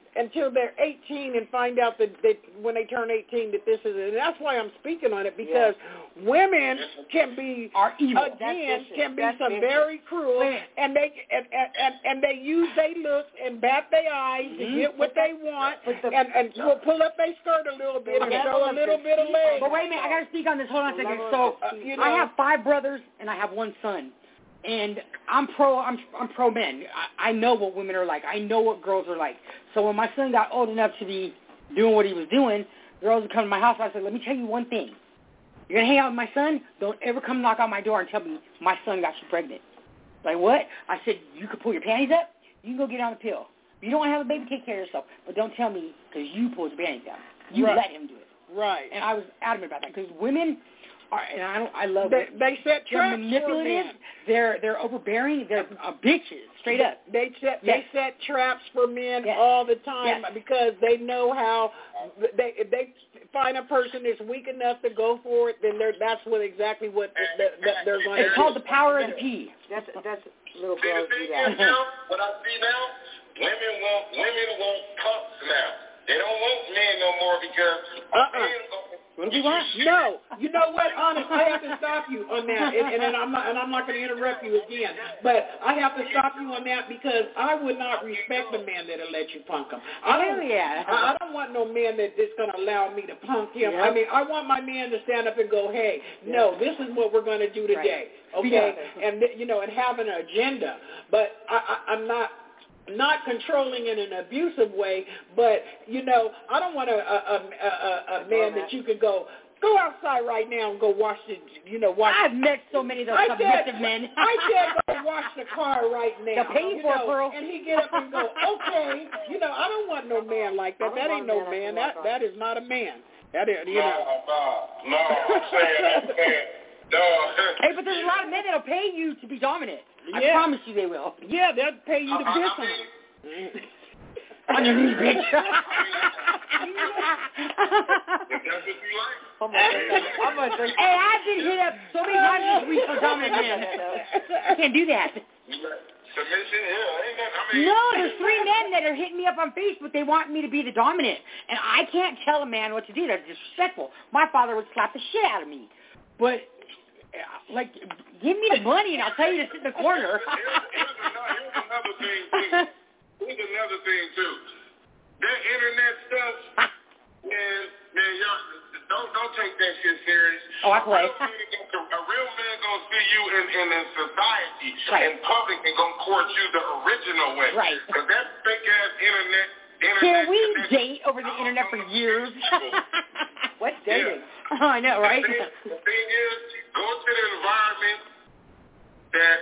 until they're eighteen and find out that, that when they turn eighteen that this is it. And that's why I'm speaking on it, because yeah. women can be, Are evil. again, can be That's some vicious. very cruel, and they and, and, and they use their looks and bat their eyes mm-hmm. to get what they want, the, and, and will pull up their skirt a little bit and show a little bit of leg. But wait a minute, I got to speak on this. Hold on a second. So uh, you know, I have five brothers and I have one son. And I'm pro. I'm I'm pro men. I, I know what women are like. I know what girls are like. So when my son got old enough to be doing what he was doing, girls would come to my house. I said, "Let me tell you one thing. You're gonna hang out with my son. Don't ever come knock on my door and tell me my son got you pregnant." Like what? I said, "You can pull your panties up. You can go get on the pill. If you don't want to have a baby, take care of yourself. But don't tell me because you pulled your panties down. You right. let him do it." Right. And I was adamant about that because women. Are, and I don't. I love they, it. They set traps They're manipulative. for men. They're they're overbearing. They're uh, bitches, straight they, up. They set yes. they set traps for men yes. all the time yes. because they know how. They if they find a person that's weak enough to go for it, then they're that's what exactly what the, the, they're going to do. It's called the power of the P. That's that's little See, girls the do thing that. is now, what I see now, women want women want punks now. They don't want men no more because uh-uh. men. What do we want? No, you know what? Honest, I have to stop you on that, and, and, and I'm not, and I'm not going to interrupt you again. But I have to stop you on that because I would not respect the man that'll let you punk him. I don't, yeah. I, I don't want no man that is going to allow me to punk him. Yep. I mean, I want my man to stand up and go, "Hey, no, this is what we're going to do today." Right. Okay, and you know, and have an agenda. But I, I, I'm not. Not controlling in an abusive way, but, you know, I don't want a, a, a, a, a man that you can go, go outside right now and go wash the, you know, wash. I've met so many of those I submissive said, men. I said go wash the car right now. They'll pay you you for know, it, Pearl. And he get up and go, okay. You know, I don't want no man like that. That ain't no man. That That is not a man. That is, you no, know. no, no, I'm saying, I'm saying, no. Hey, but there's a lot of men that'll pay you to be dominant. I Yeah. promise you they will. Yeah, they'll pay you to I, piss I on mean, them. On your knees, bitch. if that's what you like. I'm gonna I'm gonna drink. Hey, I've been hit up so many times this week for dominant men. I can't do that. Submission, yeah, ain't that, I mean. No, there's three men that are hitting me up on Facebook. They want me to be the dominant. And I can't tell a man what to do. That's disrespectful. My father would slap the shit out of me. But, like, give me the money and I'll tell you to sit in the corner. Here's, here's, another, here's another thing, too. Here's another thing, too. That internet stuff, man, man, y'all, don't, don't take that shit serious. Oh, I play. A real man, a real man gonna see you in, in, in society, right. in public, and gonna court you the original way. Right. Because that fake-ass internet, internet... Can we internet, date over the internet for years? What's dating? Yeah. Oh, I know, right? The thing, the thing is, go to the environment that,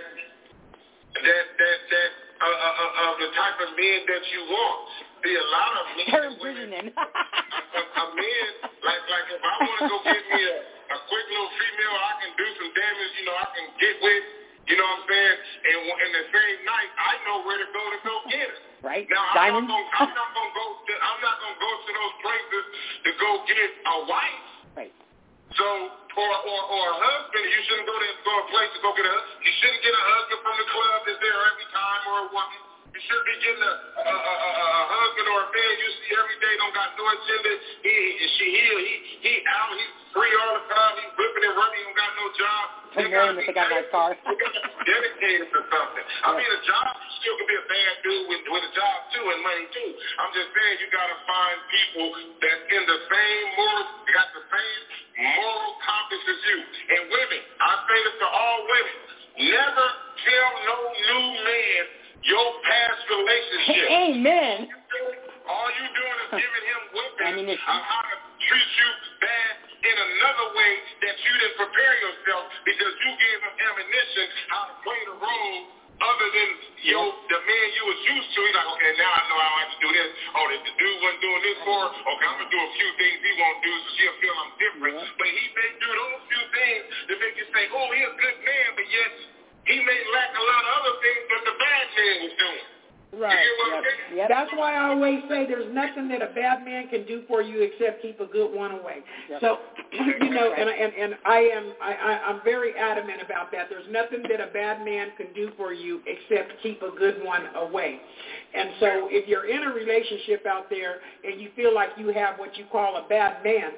that, that, that, uh, uh, uh, of the type of men that you want. See, a lot of men They're and women, envisioning. a, a, a man, like, like if I want to go get me a, a quick little female I can do some damage, you know, I can get with, you know what I'm saying, and in the same night, I know where to go to go get her. Right? Now, Diamonds? I'm not going to go to, I'm not going to go to those places to go get a wife. Right. So, or, or, or a husband, you shouldn't go to, go to a place to go get a husband. You shouldn't get a husband from the club that's there every time, or a woman. You should be getting a, a, a, a, a husband or a man you see every day, don't got no agenda. He, he, she, he, he, he out, he's free all the time, he's whipping and running, he don't got no job. They marry him if they got a nice car. Dedicated to something. I mean, a job still can be a bad dude with, with a job too and money too. I'm just saying you got to find people that's in the same moral, got the same moral compass as you. And women, I say this to all women, never tell no new man your past relationship. Amen. All you doing is giving him weapons Ammunition. on how to treat you bad in another way that you didn't prepare yourself because you gave him ammunition how to play the role other than yo the man you was used to. He's like, okay, now I know how I have to do this. Oh, the, the dude wasn't doing this for her. Okay, I'm gonna do a few things he won't do, so she'll feel I'm different. Yeah. But he may do those few things to make you say, oh, he's a good man, but yet he may lack a lot of other things that the bad man was doing. Right. Yep. Yep. That's why I always say there's nothing that a bad man can do for you except keep a good one away. Yep. So you know, and and and I am I, I I'm very adamant about that. There's nothing that a bad man can do for you except keep a good one away. And so, if you're in a relationship out there and you feel like you have what you call a bad man,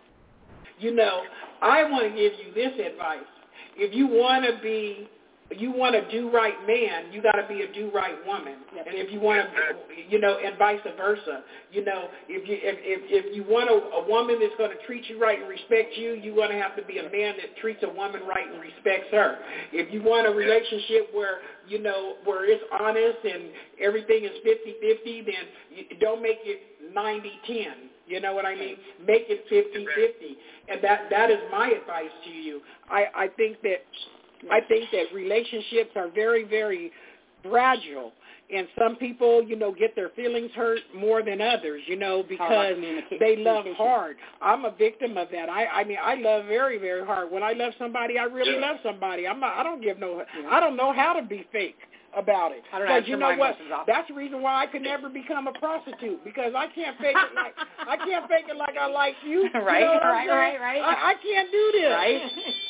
you know, I want to give you this advice. If you want to be you want a do-right man, you got to be a do-right woman. Yep. And if you want to, you know, and vice versa. You know, if you if if, if you want a, a woman that's going to treat you right and respect you, you're going to have to be a man that treats a woman right and respects her. If you want a relationship where, you know, where it's honest and everything is fifty-fifty, then you don't make it ninety-ten. You know what I mean? Make it fifty-fifty. And that that is my advice to you. I, I think that I think that relationships are very, very fragile. And some people, you know, get their feelings hurt more than others, you know, because they love hard. I'm a victim of that. I, I mean, I love very, very hard. When I love somebody, I really yeah. love somebody. I'm not, I don't give no, yeah. I don't know how to be fake about it. Because you know what? That's the reason why I could never become a prostitute, because I can't fake it like I can't fake it like I like you. Right, you know right, right, right. I, I can't do this. Right.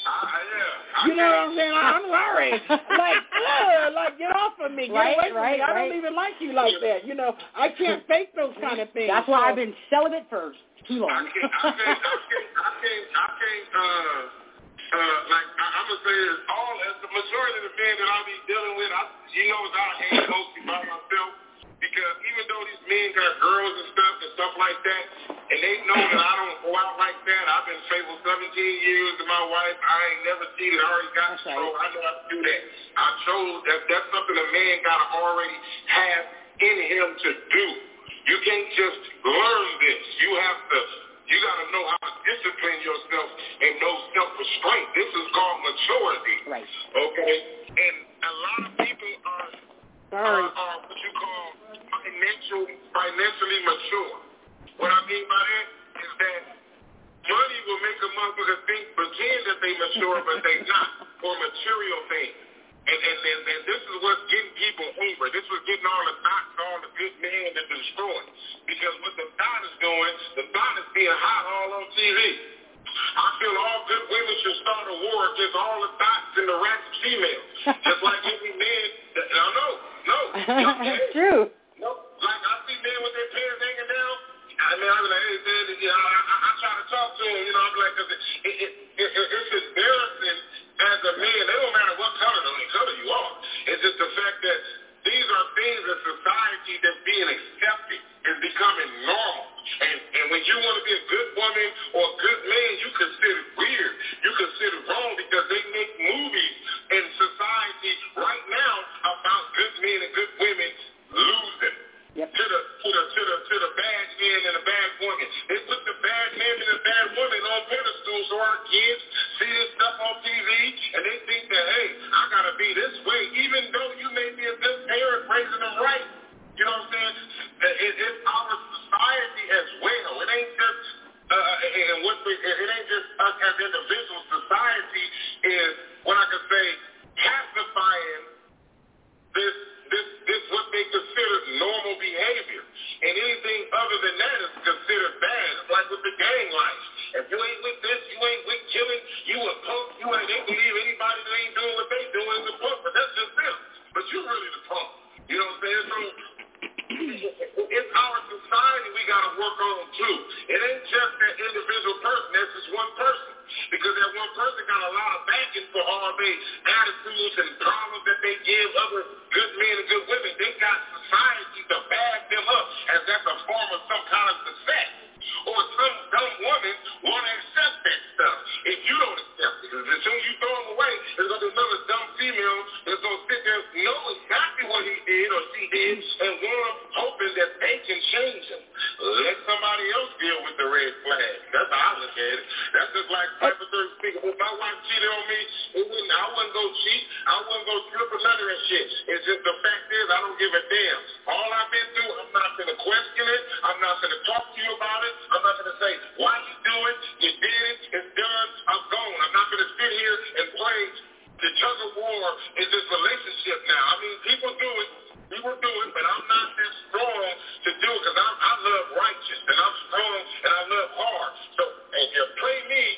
Uh, you know what I'm saying? I'm sorry. Like, uh, like get off of me. Get right, away from right, me. I right. don't even like you like that. You know, I can't fake those kind of things. That's why so. I've been celibate for too long. I can't, I can't, I can't, I can't, I can't uh, uh, like, I, I'm going to say this, all, the majority of the men that I be dealing with, I, you know, I ain't mostly by myself, because even though these men got girls and stuff and stuff like that, and they know that I don't go out like that, I've been faithful seventeen years to my wife, I ain't never cheated, I already got that's control, right. I know how to do that. I chose that, that's something a man got to already have in him to do. You can't just learn this. You have to, you got to know how to discipline yourself and know self-restraint. This is called maturity. Right. Okay? And a lot of people are, are, are what you call financial, financially mature. What I mean by that is that money will make a motherfucker think, pretend that they mature, but they not, for material things. And, and, and, and this is what's getting people over. This was getting all the dots, all the good men that destroyed. Because what the dot is doing, the dot is being hot all on T V. I feel all good women should start a war against all the dots and the ratchet females. Just like every man, that, no, no, no. It's true. No, like I see men with their pants hanging down. I mean, I'm like, hey, man, you know, I, I, I try to talk to him, you know, I'm like, cause it, it, it, it, it's embarrassing as a man. It don't matter what color, the color you are. It's just the fact that these are things in society that's being accepted, is becoming normal. And, and when you want to be a good woman or a good man, you consider weird. You consider wrong, because they make movies in society right now about good men and good women losing. Yep. To the to the to the to the bad man and the bad woman. They put the bad man and the bad woman on pedestals so our kids see this stuff on T V and they think that, hey, I gotta be this way, even though you may be a good parent raising them right. You know what I'm saying? It, it's our society as well. It ain't just uh, and what we, it ain't just us as individuals. Society is what I could say pacifying this. This this what they consider normal behavior. And anything other than that is considered bad. It's like with the gang life. If you ain't with this, you ain't with killing, you a punk, you ain't, they believe anybody that ain't doing what they doing is a punk, but that's just them. But you really the punk. You know what I'm saying? So it's our society we got to work on too. It ain't just that individual person, that's just one person. Because that one person got a lot of backing for all their attitudes and problems that they give other good men and good women. They got society to back them up as that's a form of some kind of success. Or some dumb woman want to accept that stuff. If you don't accept it, because as soon as you throw them away, there's going to be another dumb female that's going to sit there and know exactly what he did or she did and want hoping that they can change him. Let somebody else deal with the red flag. That's how I look at it. That's just like hypothetical speaking. If my wife cheated on me, it wouldn't, I wouldn't go cheat. I wouldn't go strip or none of that shit. It's just the fact is I don't give a damn. All I've been through, I'm not going to question it. I'm not going to talk to you about it. I'm not going to say, why you do it? You did it. It's done. I'm gone. I'm not going to sit here and play the tug of war in this relationship now. I mean, people do it. People do it, but I'm not that strong to do it because I love righteous and I'm strong and I love hard. So if you play me,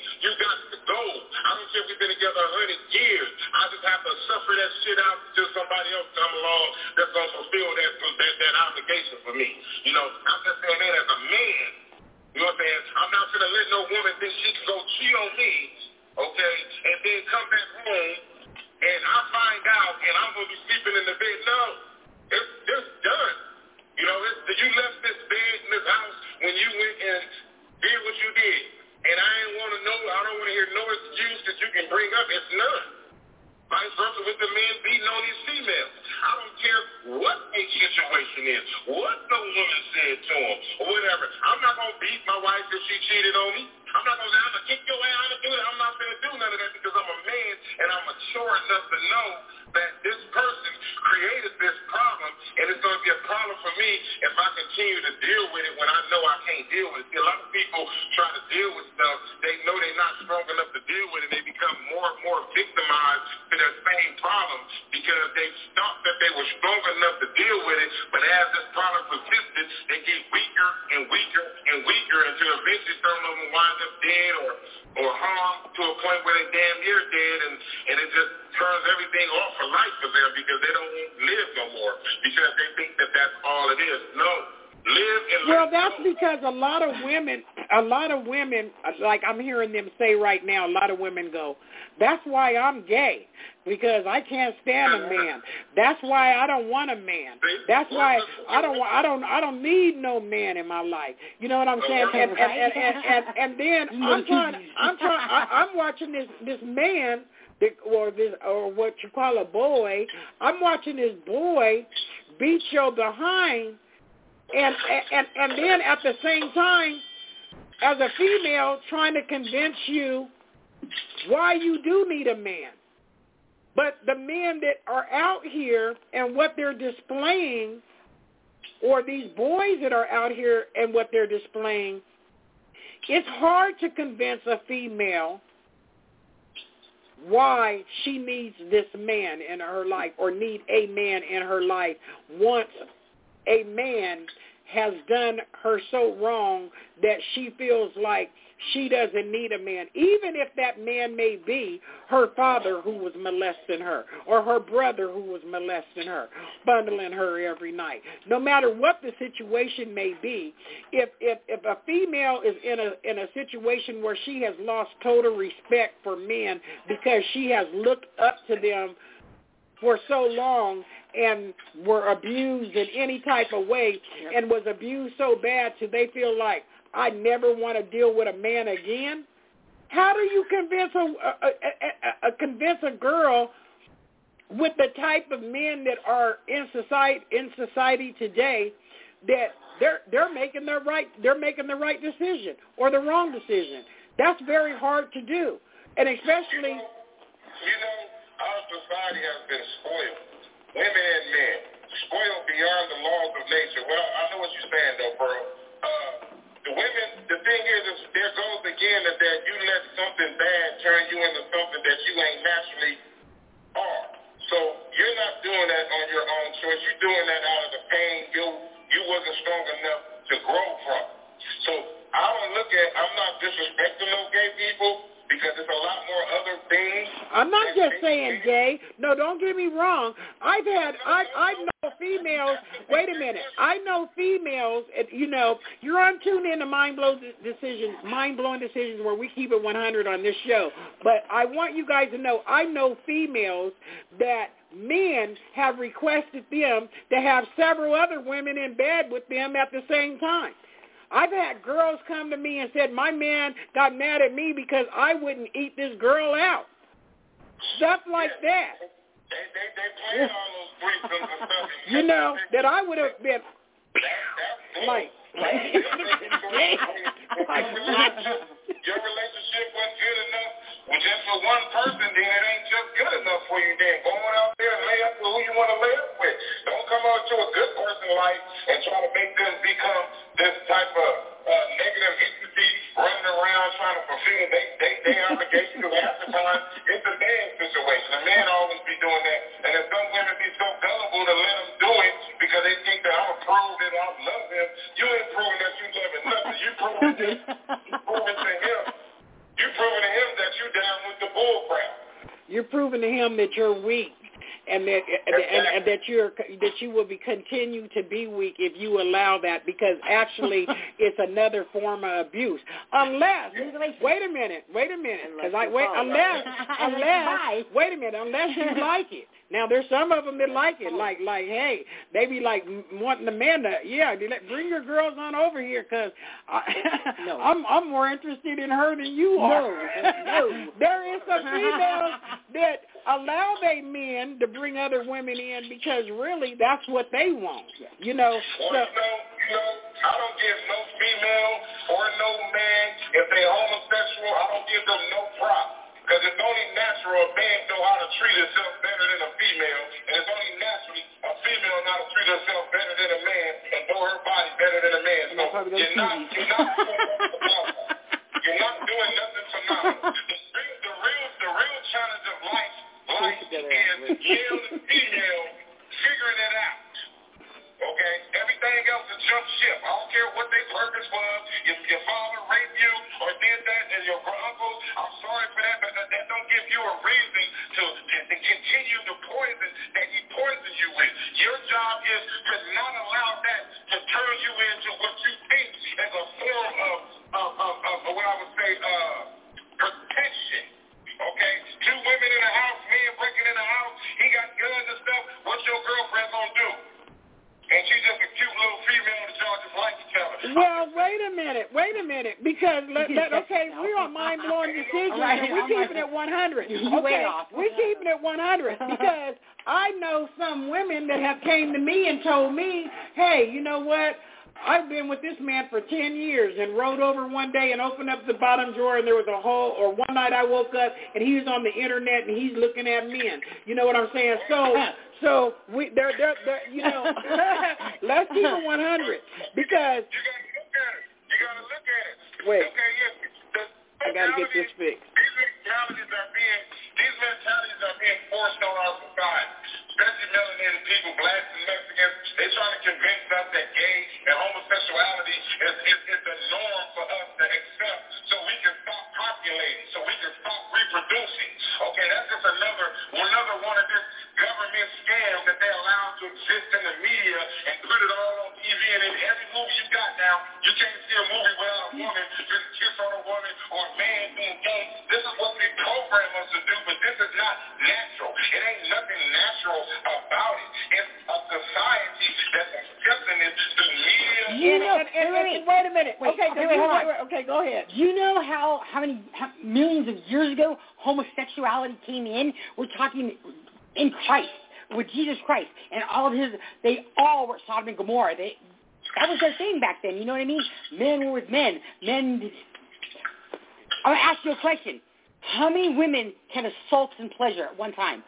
together a hundred years. I just have to suffer that shit out until somebody else come along that's going to fulfill that, that, that obligation for me. You know, I'm just saying that as a man. You know what I'm saying? I'm not going to let no woman think she can go cheat on me, okay, and then come back home and I find out and I'm going to be sleeping in the bed. No, it's, it's done. You know, it's, you left this bed in this house when you went and did what you did. And I ain't want to know, I don't want to hear no excuse that you can bring up. It's none. Vice versa with the men beating on these females. I don't care what a situation is, what the woman said to him, or whatever. I'm not going to beat my wife if she cheated on me. I'm not going to say, I'm going to kick your ass, I'm going to do it. I'm not going to do none of that because I'm a man and I'm mature enough to know that this person created this problem and it's going to be a problem for me if I continue to deal with it when I know I can't deal with it. See, a lot of people try to deal with stuff. They know they're not strong enough to deal with it. They become more and more victimized to their same problem because they thought that they were strong enough to deal with it, but as this problem persisted, they get weaker and weaker and weaker until eventually some of them wind up dead or, or harmed to a point where they damn near dead, and, and it just turns everything off for life for them because they don't live no more because they think that that's all it is. No. Live and well, live that's go. because a lot of women, a lot of women, like I'm hearing them say right now, a lot of women go, that's why I'm gay, because I can't stand a man. That's why I don't want a man. That's why I don't I don't I don't need no man in my life. You know what I'm saying? And and and, and, and, and then I'm trying I'm trying I, I'm watching this this man or this or what you call a boy. I'm watching this boy beat your behind. And, and and then at the same time, as a female, trying to convince you why you do need a man. But the men that are out here and what they're displaying, or these boys that are out here and what they're displaying, it's hard to convince a female why she needs this man in her life or need a man in her life once a man has done her so wrong that she feels like she doesn't need a man, even if that man may be her father who was molesting her or her brother who was molesting her, bundling her every night. No matter what the situation may be, if if, if a female is in a in a situation where she has lost total respect for men because she has looked up to them for so long and were abused in any type of way and was abused so bad till they feel like, I never want to deal with a man again. How do you convince a, a, a, a convince a girl with the type of men that are in society in society today that they're they're making the right they're making the right decision or the wrong decision? That's very hard to do, and especially. You know, you know our society has been spoiled, women and men, spoiled beyond the laws of nature. Well, I know what you're saying though, bro. Uh, The women, the thing is, is, there goes again that, that you let something bad turn you into something that you ain't naturally are. So you're not doing that on your own choice. You're doing that out of the pain you you wasn't strong enough to grow from. So I don't look at, I'm not disrespecting no gay people because there's a lot more other things. I'm not just saying gay. No, don't get me wrong. I've had, I I know females, wait a minute. I know females, you know, you're on tune in to Mind Blowing Decisions, Mind Blowing Decisions where we keep it one hundred on this show. But I want you guys to know, I know females that men have requested them to have several other women in bed with them at the same time. I've had girls come to me and said, my man got mad at me because I wouldn't eat this girl out. Stuff like that. They, they, they plan all those threesomes and stuff. You know, that I would have been like, like your relationship wasn't good enough. Well, just for one person, then it ain't just good enough for you then. Go on out there and lay up with who you want to lay up with. Don't come out to a good person's life and try to make them become this type of uh, negative entity running around trying to fulfill they, they, they obligation. Because half the time, it's a man situation. A man always be doing that. And if some women be so gullible to let them do it because they think that I'm going to prove that I love him, you ain't proving that you love him nothing. You proving, you proving to him. You proving to him that you down with the bull crap. you're proving to him that you're weak. And that and, and, and that you're that you will be continue to be weak if you allow that, because actually it's another form of abuse. Unless wait a minute, wait a minute, because I wait unless unless wait a minute, unless you like it. Now there's some of them that like it, like like hey, they be like wanting the men to yeah, bring your girls on over here, because no. I'm I'm more interested in her than you are. No, no. There is some females that allow they men to bring other women in because really that's what they want, you know. Well, so, you know, you know, I don't give no female or no man, if they're homosexual, I don't give them no props. Because it's only natural a man know how to treat himself better than a female, and it's only naturally a female know how to treat herself better than a man and know her body better than a man. So you're not, you're not doing nothing phenomenal. You're not doing nothing phenomenal. The real, the real, the real challenge of life, life is male and female figuring it out. Okay? Everything else is jump ship. I don't care what their purpose was. If your father raped you or did that, and your uncle, I'm sorry for that, but that, that don't give you a reason to, to, to continue the poison that he poisoned you with. Your job is to not allow that to turn you into what you think is a form of, of, of, of, of what I would say, uh, protection. Okay? Two women in the house, men breaking in the house, he got guns and stuff. What's your girlfriend gonna do? And she's just a cute little female that y'all just like each other. Well, wait a minute, wait a minute, because let, let, okay, we're on mind-blowing decisions, right, and we're keeping it one hundred. Okay, we're keeping it one hundred because I know some women that have came to me and told me, hey, you know what? I've been with this man for ten years and rolled over one day and opened up the bottom drawer and there was a hole, or one night I woke up and he was on the internet and he's looking at men. You know what I'm saying? So, so we, they're, they're, they're, you know, let's keep it one hundred because. You got to look at it. You got to look at it. Wait. Okay, yes. The, I got to get this fixed. These mentalities are being, these mentalities are being forced on our society, especially melanated people, blacks and Mexicans. They're trying to convince us that gay and homosexuality is, is, is the norm for us to accept, so we can stop populating, so we can stop reproducing. Okay, that's just another another one of this government scams that they allow to exist in the media and put it all on T V. And in every movie you got now, you can't see a movie without a woman just kiss on a woman or a man being gay. This is what they program us to do, but this is not natural. It ain't nothing natural about it. It's a society that's accepting it through media. You know, and, and, and, and wait a minute. Wait, okay, okay, wait, hold on. okay, go ahead. Do you know how, how many how, millions of years ago homosexuality came in? We're talking in Christ, with Jesus Christ, and all of his, they all were Sodom and Gomorrah. They, that was their thing back then, you know what I mean? Men were with men. Men, I'm going to ask you a question. How many women can assault and pleasure at one time?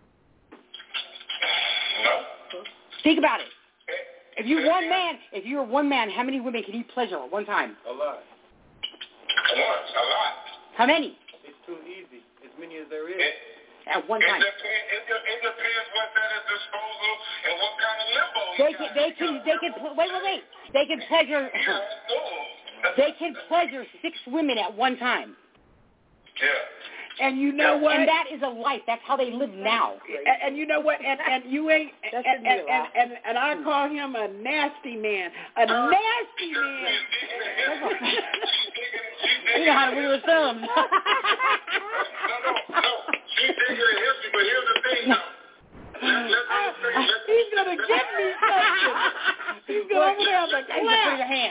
Think about it. If you're one man, if you're one man, how many women can you pleasure at one time? A lot. A lot. A lot. How many? It's too easy. As many as there is. It, at one it time. Depends, it, it depends what's at his disposal and what kind of limbo. They can. They can. They can. Wait, wait, wait. They can pleasure. They can pleasure six women at one time. Yeah. And you know what? And that is a life. That's how they live now. And, and you know what? And, and you ain't. And, and, and, and, and I call him a nasty man. A nasty man. You know how to move his thumbs. No, no, no. She's taking a history, but here's the thing now. Let, let, let, let, let, He's going to get me something. He's going over there like, put your hand.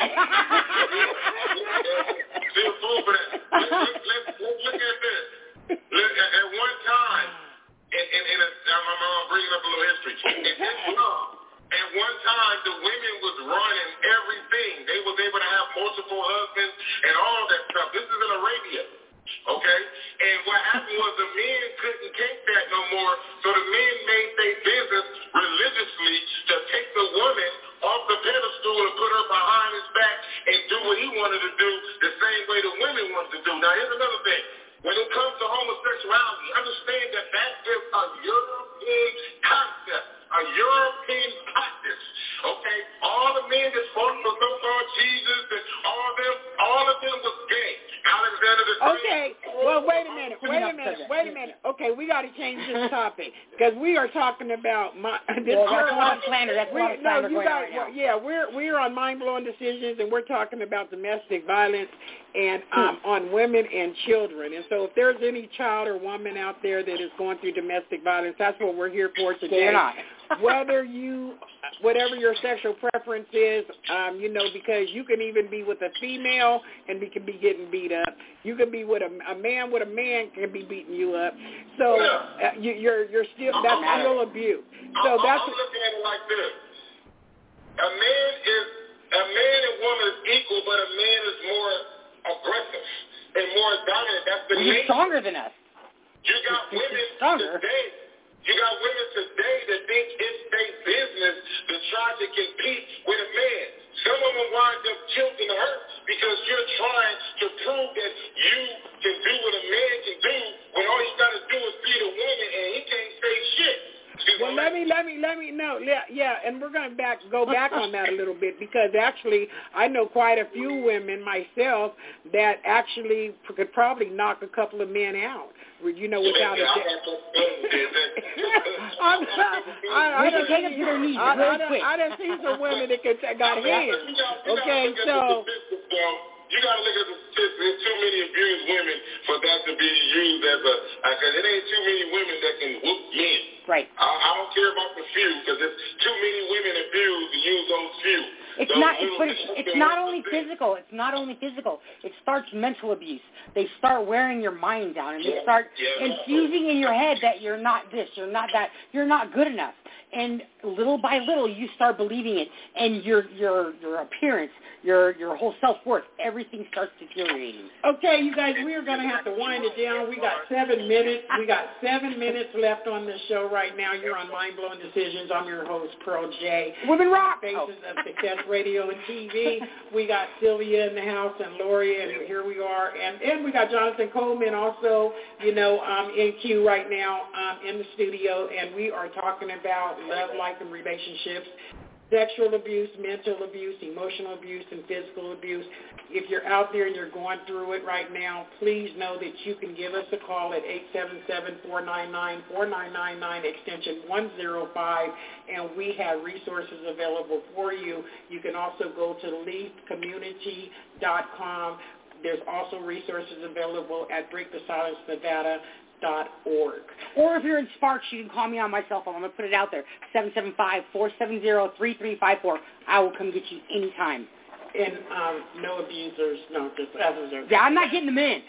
See a fool for that. Let's, let's, let's, let's look at this. Look, at, at one time, and, and, and I'm, I'm bringing up a little history. In Islam, at one time, the women was running everything. They was able to have multiple husbands and all that stuff. This is in Arabia. Okay? And what happened was the men couldn't take that no more, so the men made their business religiously to take the woman off the pedestal and put her behind his back and do what he wanted to do the same way the women wanted to do. Now, here's another thing. When it comes to homosexuality, understand that that is a European concept, a European practice. Okay? All the men that fought for so-called Jesus and all of them, all of them was gay. Alexander Alexander the Great. Okay, well, wait a minute, wait a minute, wait a minute. Okay, we got to change this topic because we are talking about my. This well, that's a lot of slander. That's a lot of slander no, you going got, on right now. well, yeah, we're we're on mind blowing decisions, and we're talking about domestic violence and um, on women and children. And so, if there's any child or woman out there that is going through domestic violence, that's what we're here for today. They're not. Whether you, whatever your sexual preference is, um, you know, because you can even be with a female and be, can be getting beat up. You can be with a, a man with a man can be beating you up. So uh, you, you're you're still that's still abuse. So I'm, that's I'm looking at it like this: a man is a man and woman is equal, but a man is more aggressive and more dominant. That's the He's nature. stronger than us. You got He's women stronger. today. You got women today that think it's their business to try to compete with a man. Some of them wind up killed and hurt because you're trying to prove that you can do what a man can do when all you got to do is beat a woman and he can't say shit. Well, let me, let me, let me know. Yeah, yeah, and we're going to back go back on that a little bit because actually I know quite a few women myself that actually could probably knock a couple of men out, you know, without a... I'm not, I, I done take them to their knees I, real I, done, quick. I done seen some women that could, got hands. Okay, so... You got to look at the statistics. There's too many abused women for that to be used as a, because it ain't too many women that can whoop men. Right. I, I don't care about the few because there's too many women abused to use those few. It's those not. It's, little but it's, it's not only physical. It's not only physical. It starts mental abuse. They start wearing your mind down, and they start yeah, infusing in your head that you're not this, you're not that, you're not good enough. And little by little, you start believing it, and your your your appearance, your your whole self-worth, everything starts deteriorating. Okay, you guys, we are going to have to wind it down. We got seven minutes. We got seven minutes left on this show right now. You're on Mind Blowing Decisions. I'm your host, Pearl J. Women rock. Faces of Success Radio and T V. We got Sylvia in the house and Lori, and here we are. And, and we got Jonathan Coleman also, you know, um, in queue right now um, in the studio, and we are talking about love, life, and relationships, sexual abuse, mental abuse, emotional abuse, and physical abuse. If you're out there and you're going through it right now, please know that you can give us a call at eight seven seven, four nine nine, four nine nine nine, extension one oh five, and we have resources available for you. You can also go to leaf community dot com. There's also resources available at break the silence nevada dot org. Or if you're in Sparks, you can call me on my cell phone. I'm going to put it out there, seven seven five, four seven zero, three three five four. I will come get you anytime. And um, no abusers, no, just abusers. Yeah, I'm not getting them in.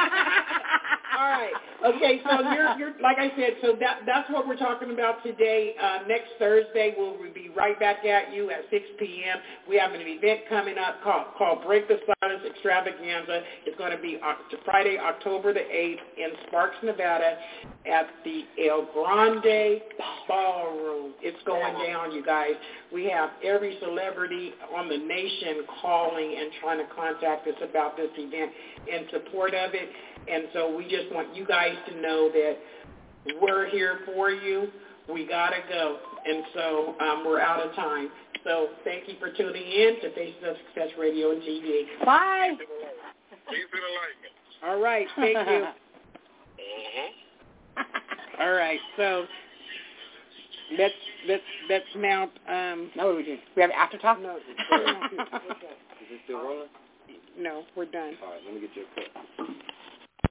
All right. Okay, so you're, you're like I said, so that that's what we're talking about today. Uh, next Thursday, we'll be right back at you at six p.m. We have an event coming up called, called Break the Silence Extravaganza. It's going to be Friday, October the eighth in Sparks, Nevada at the El Grande Ballroom. It's going down, you guys. We have every celebrity on the nation calling and trying to contact us about this event in support of it. And so we just want you guys to know that we're here for you. We got to go. And so um, we're out of time. So thank you for tuning in to Faces of Success Radio and T V. Bye. Peace and enlightenment. All right. Thank you. Mm-hmm. All right. So let's let's let's now. Um, no, what do we do? We have after talk? No. Is it still rolling? No, we're done. All right, let me get you a cup.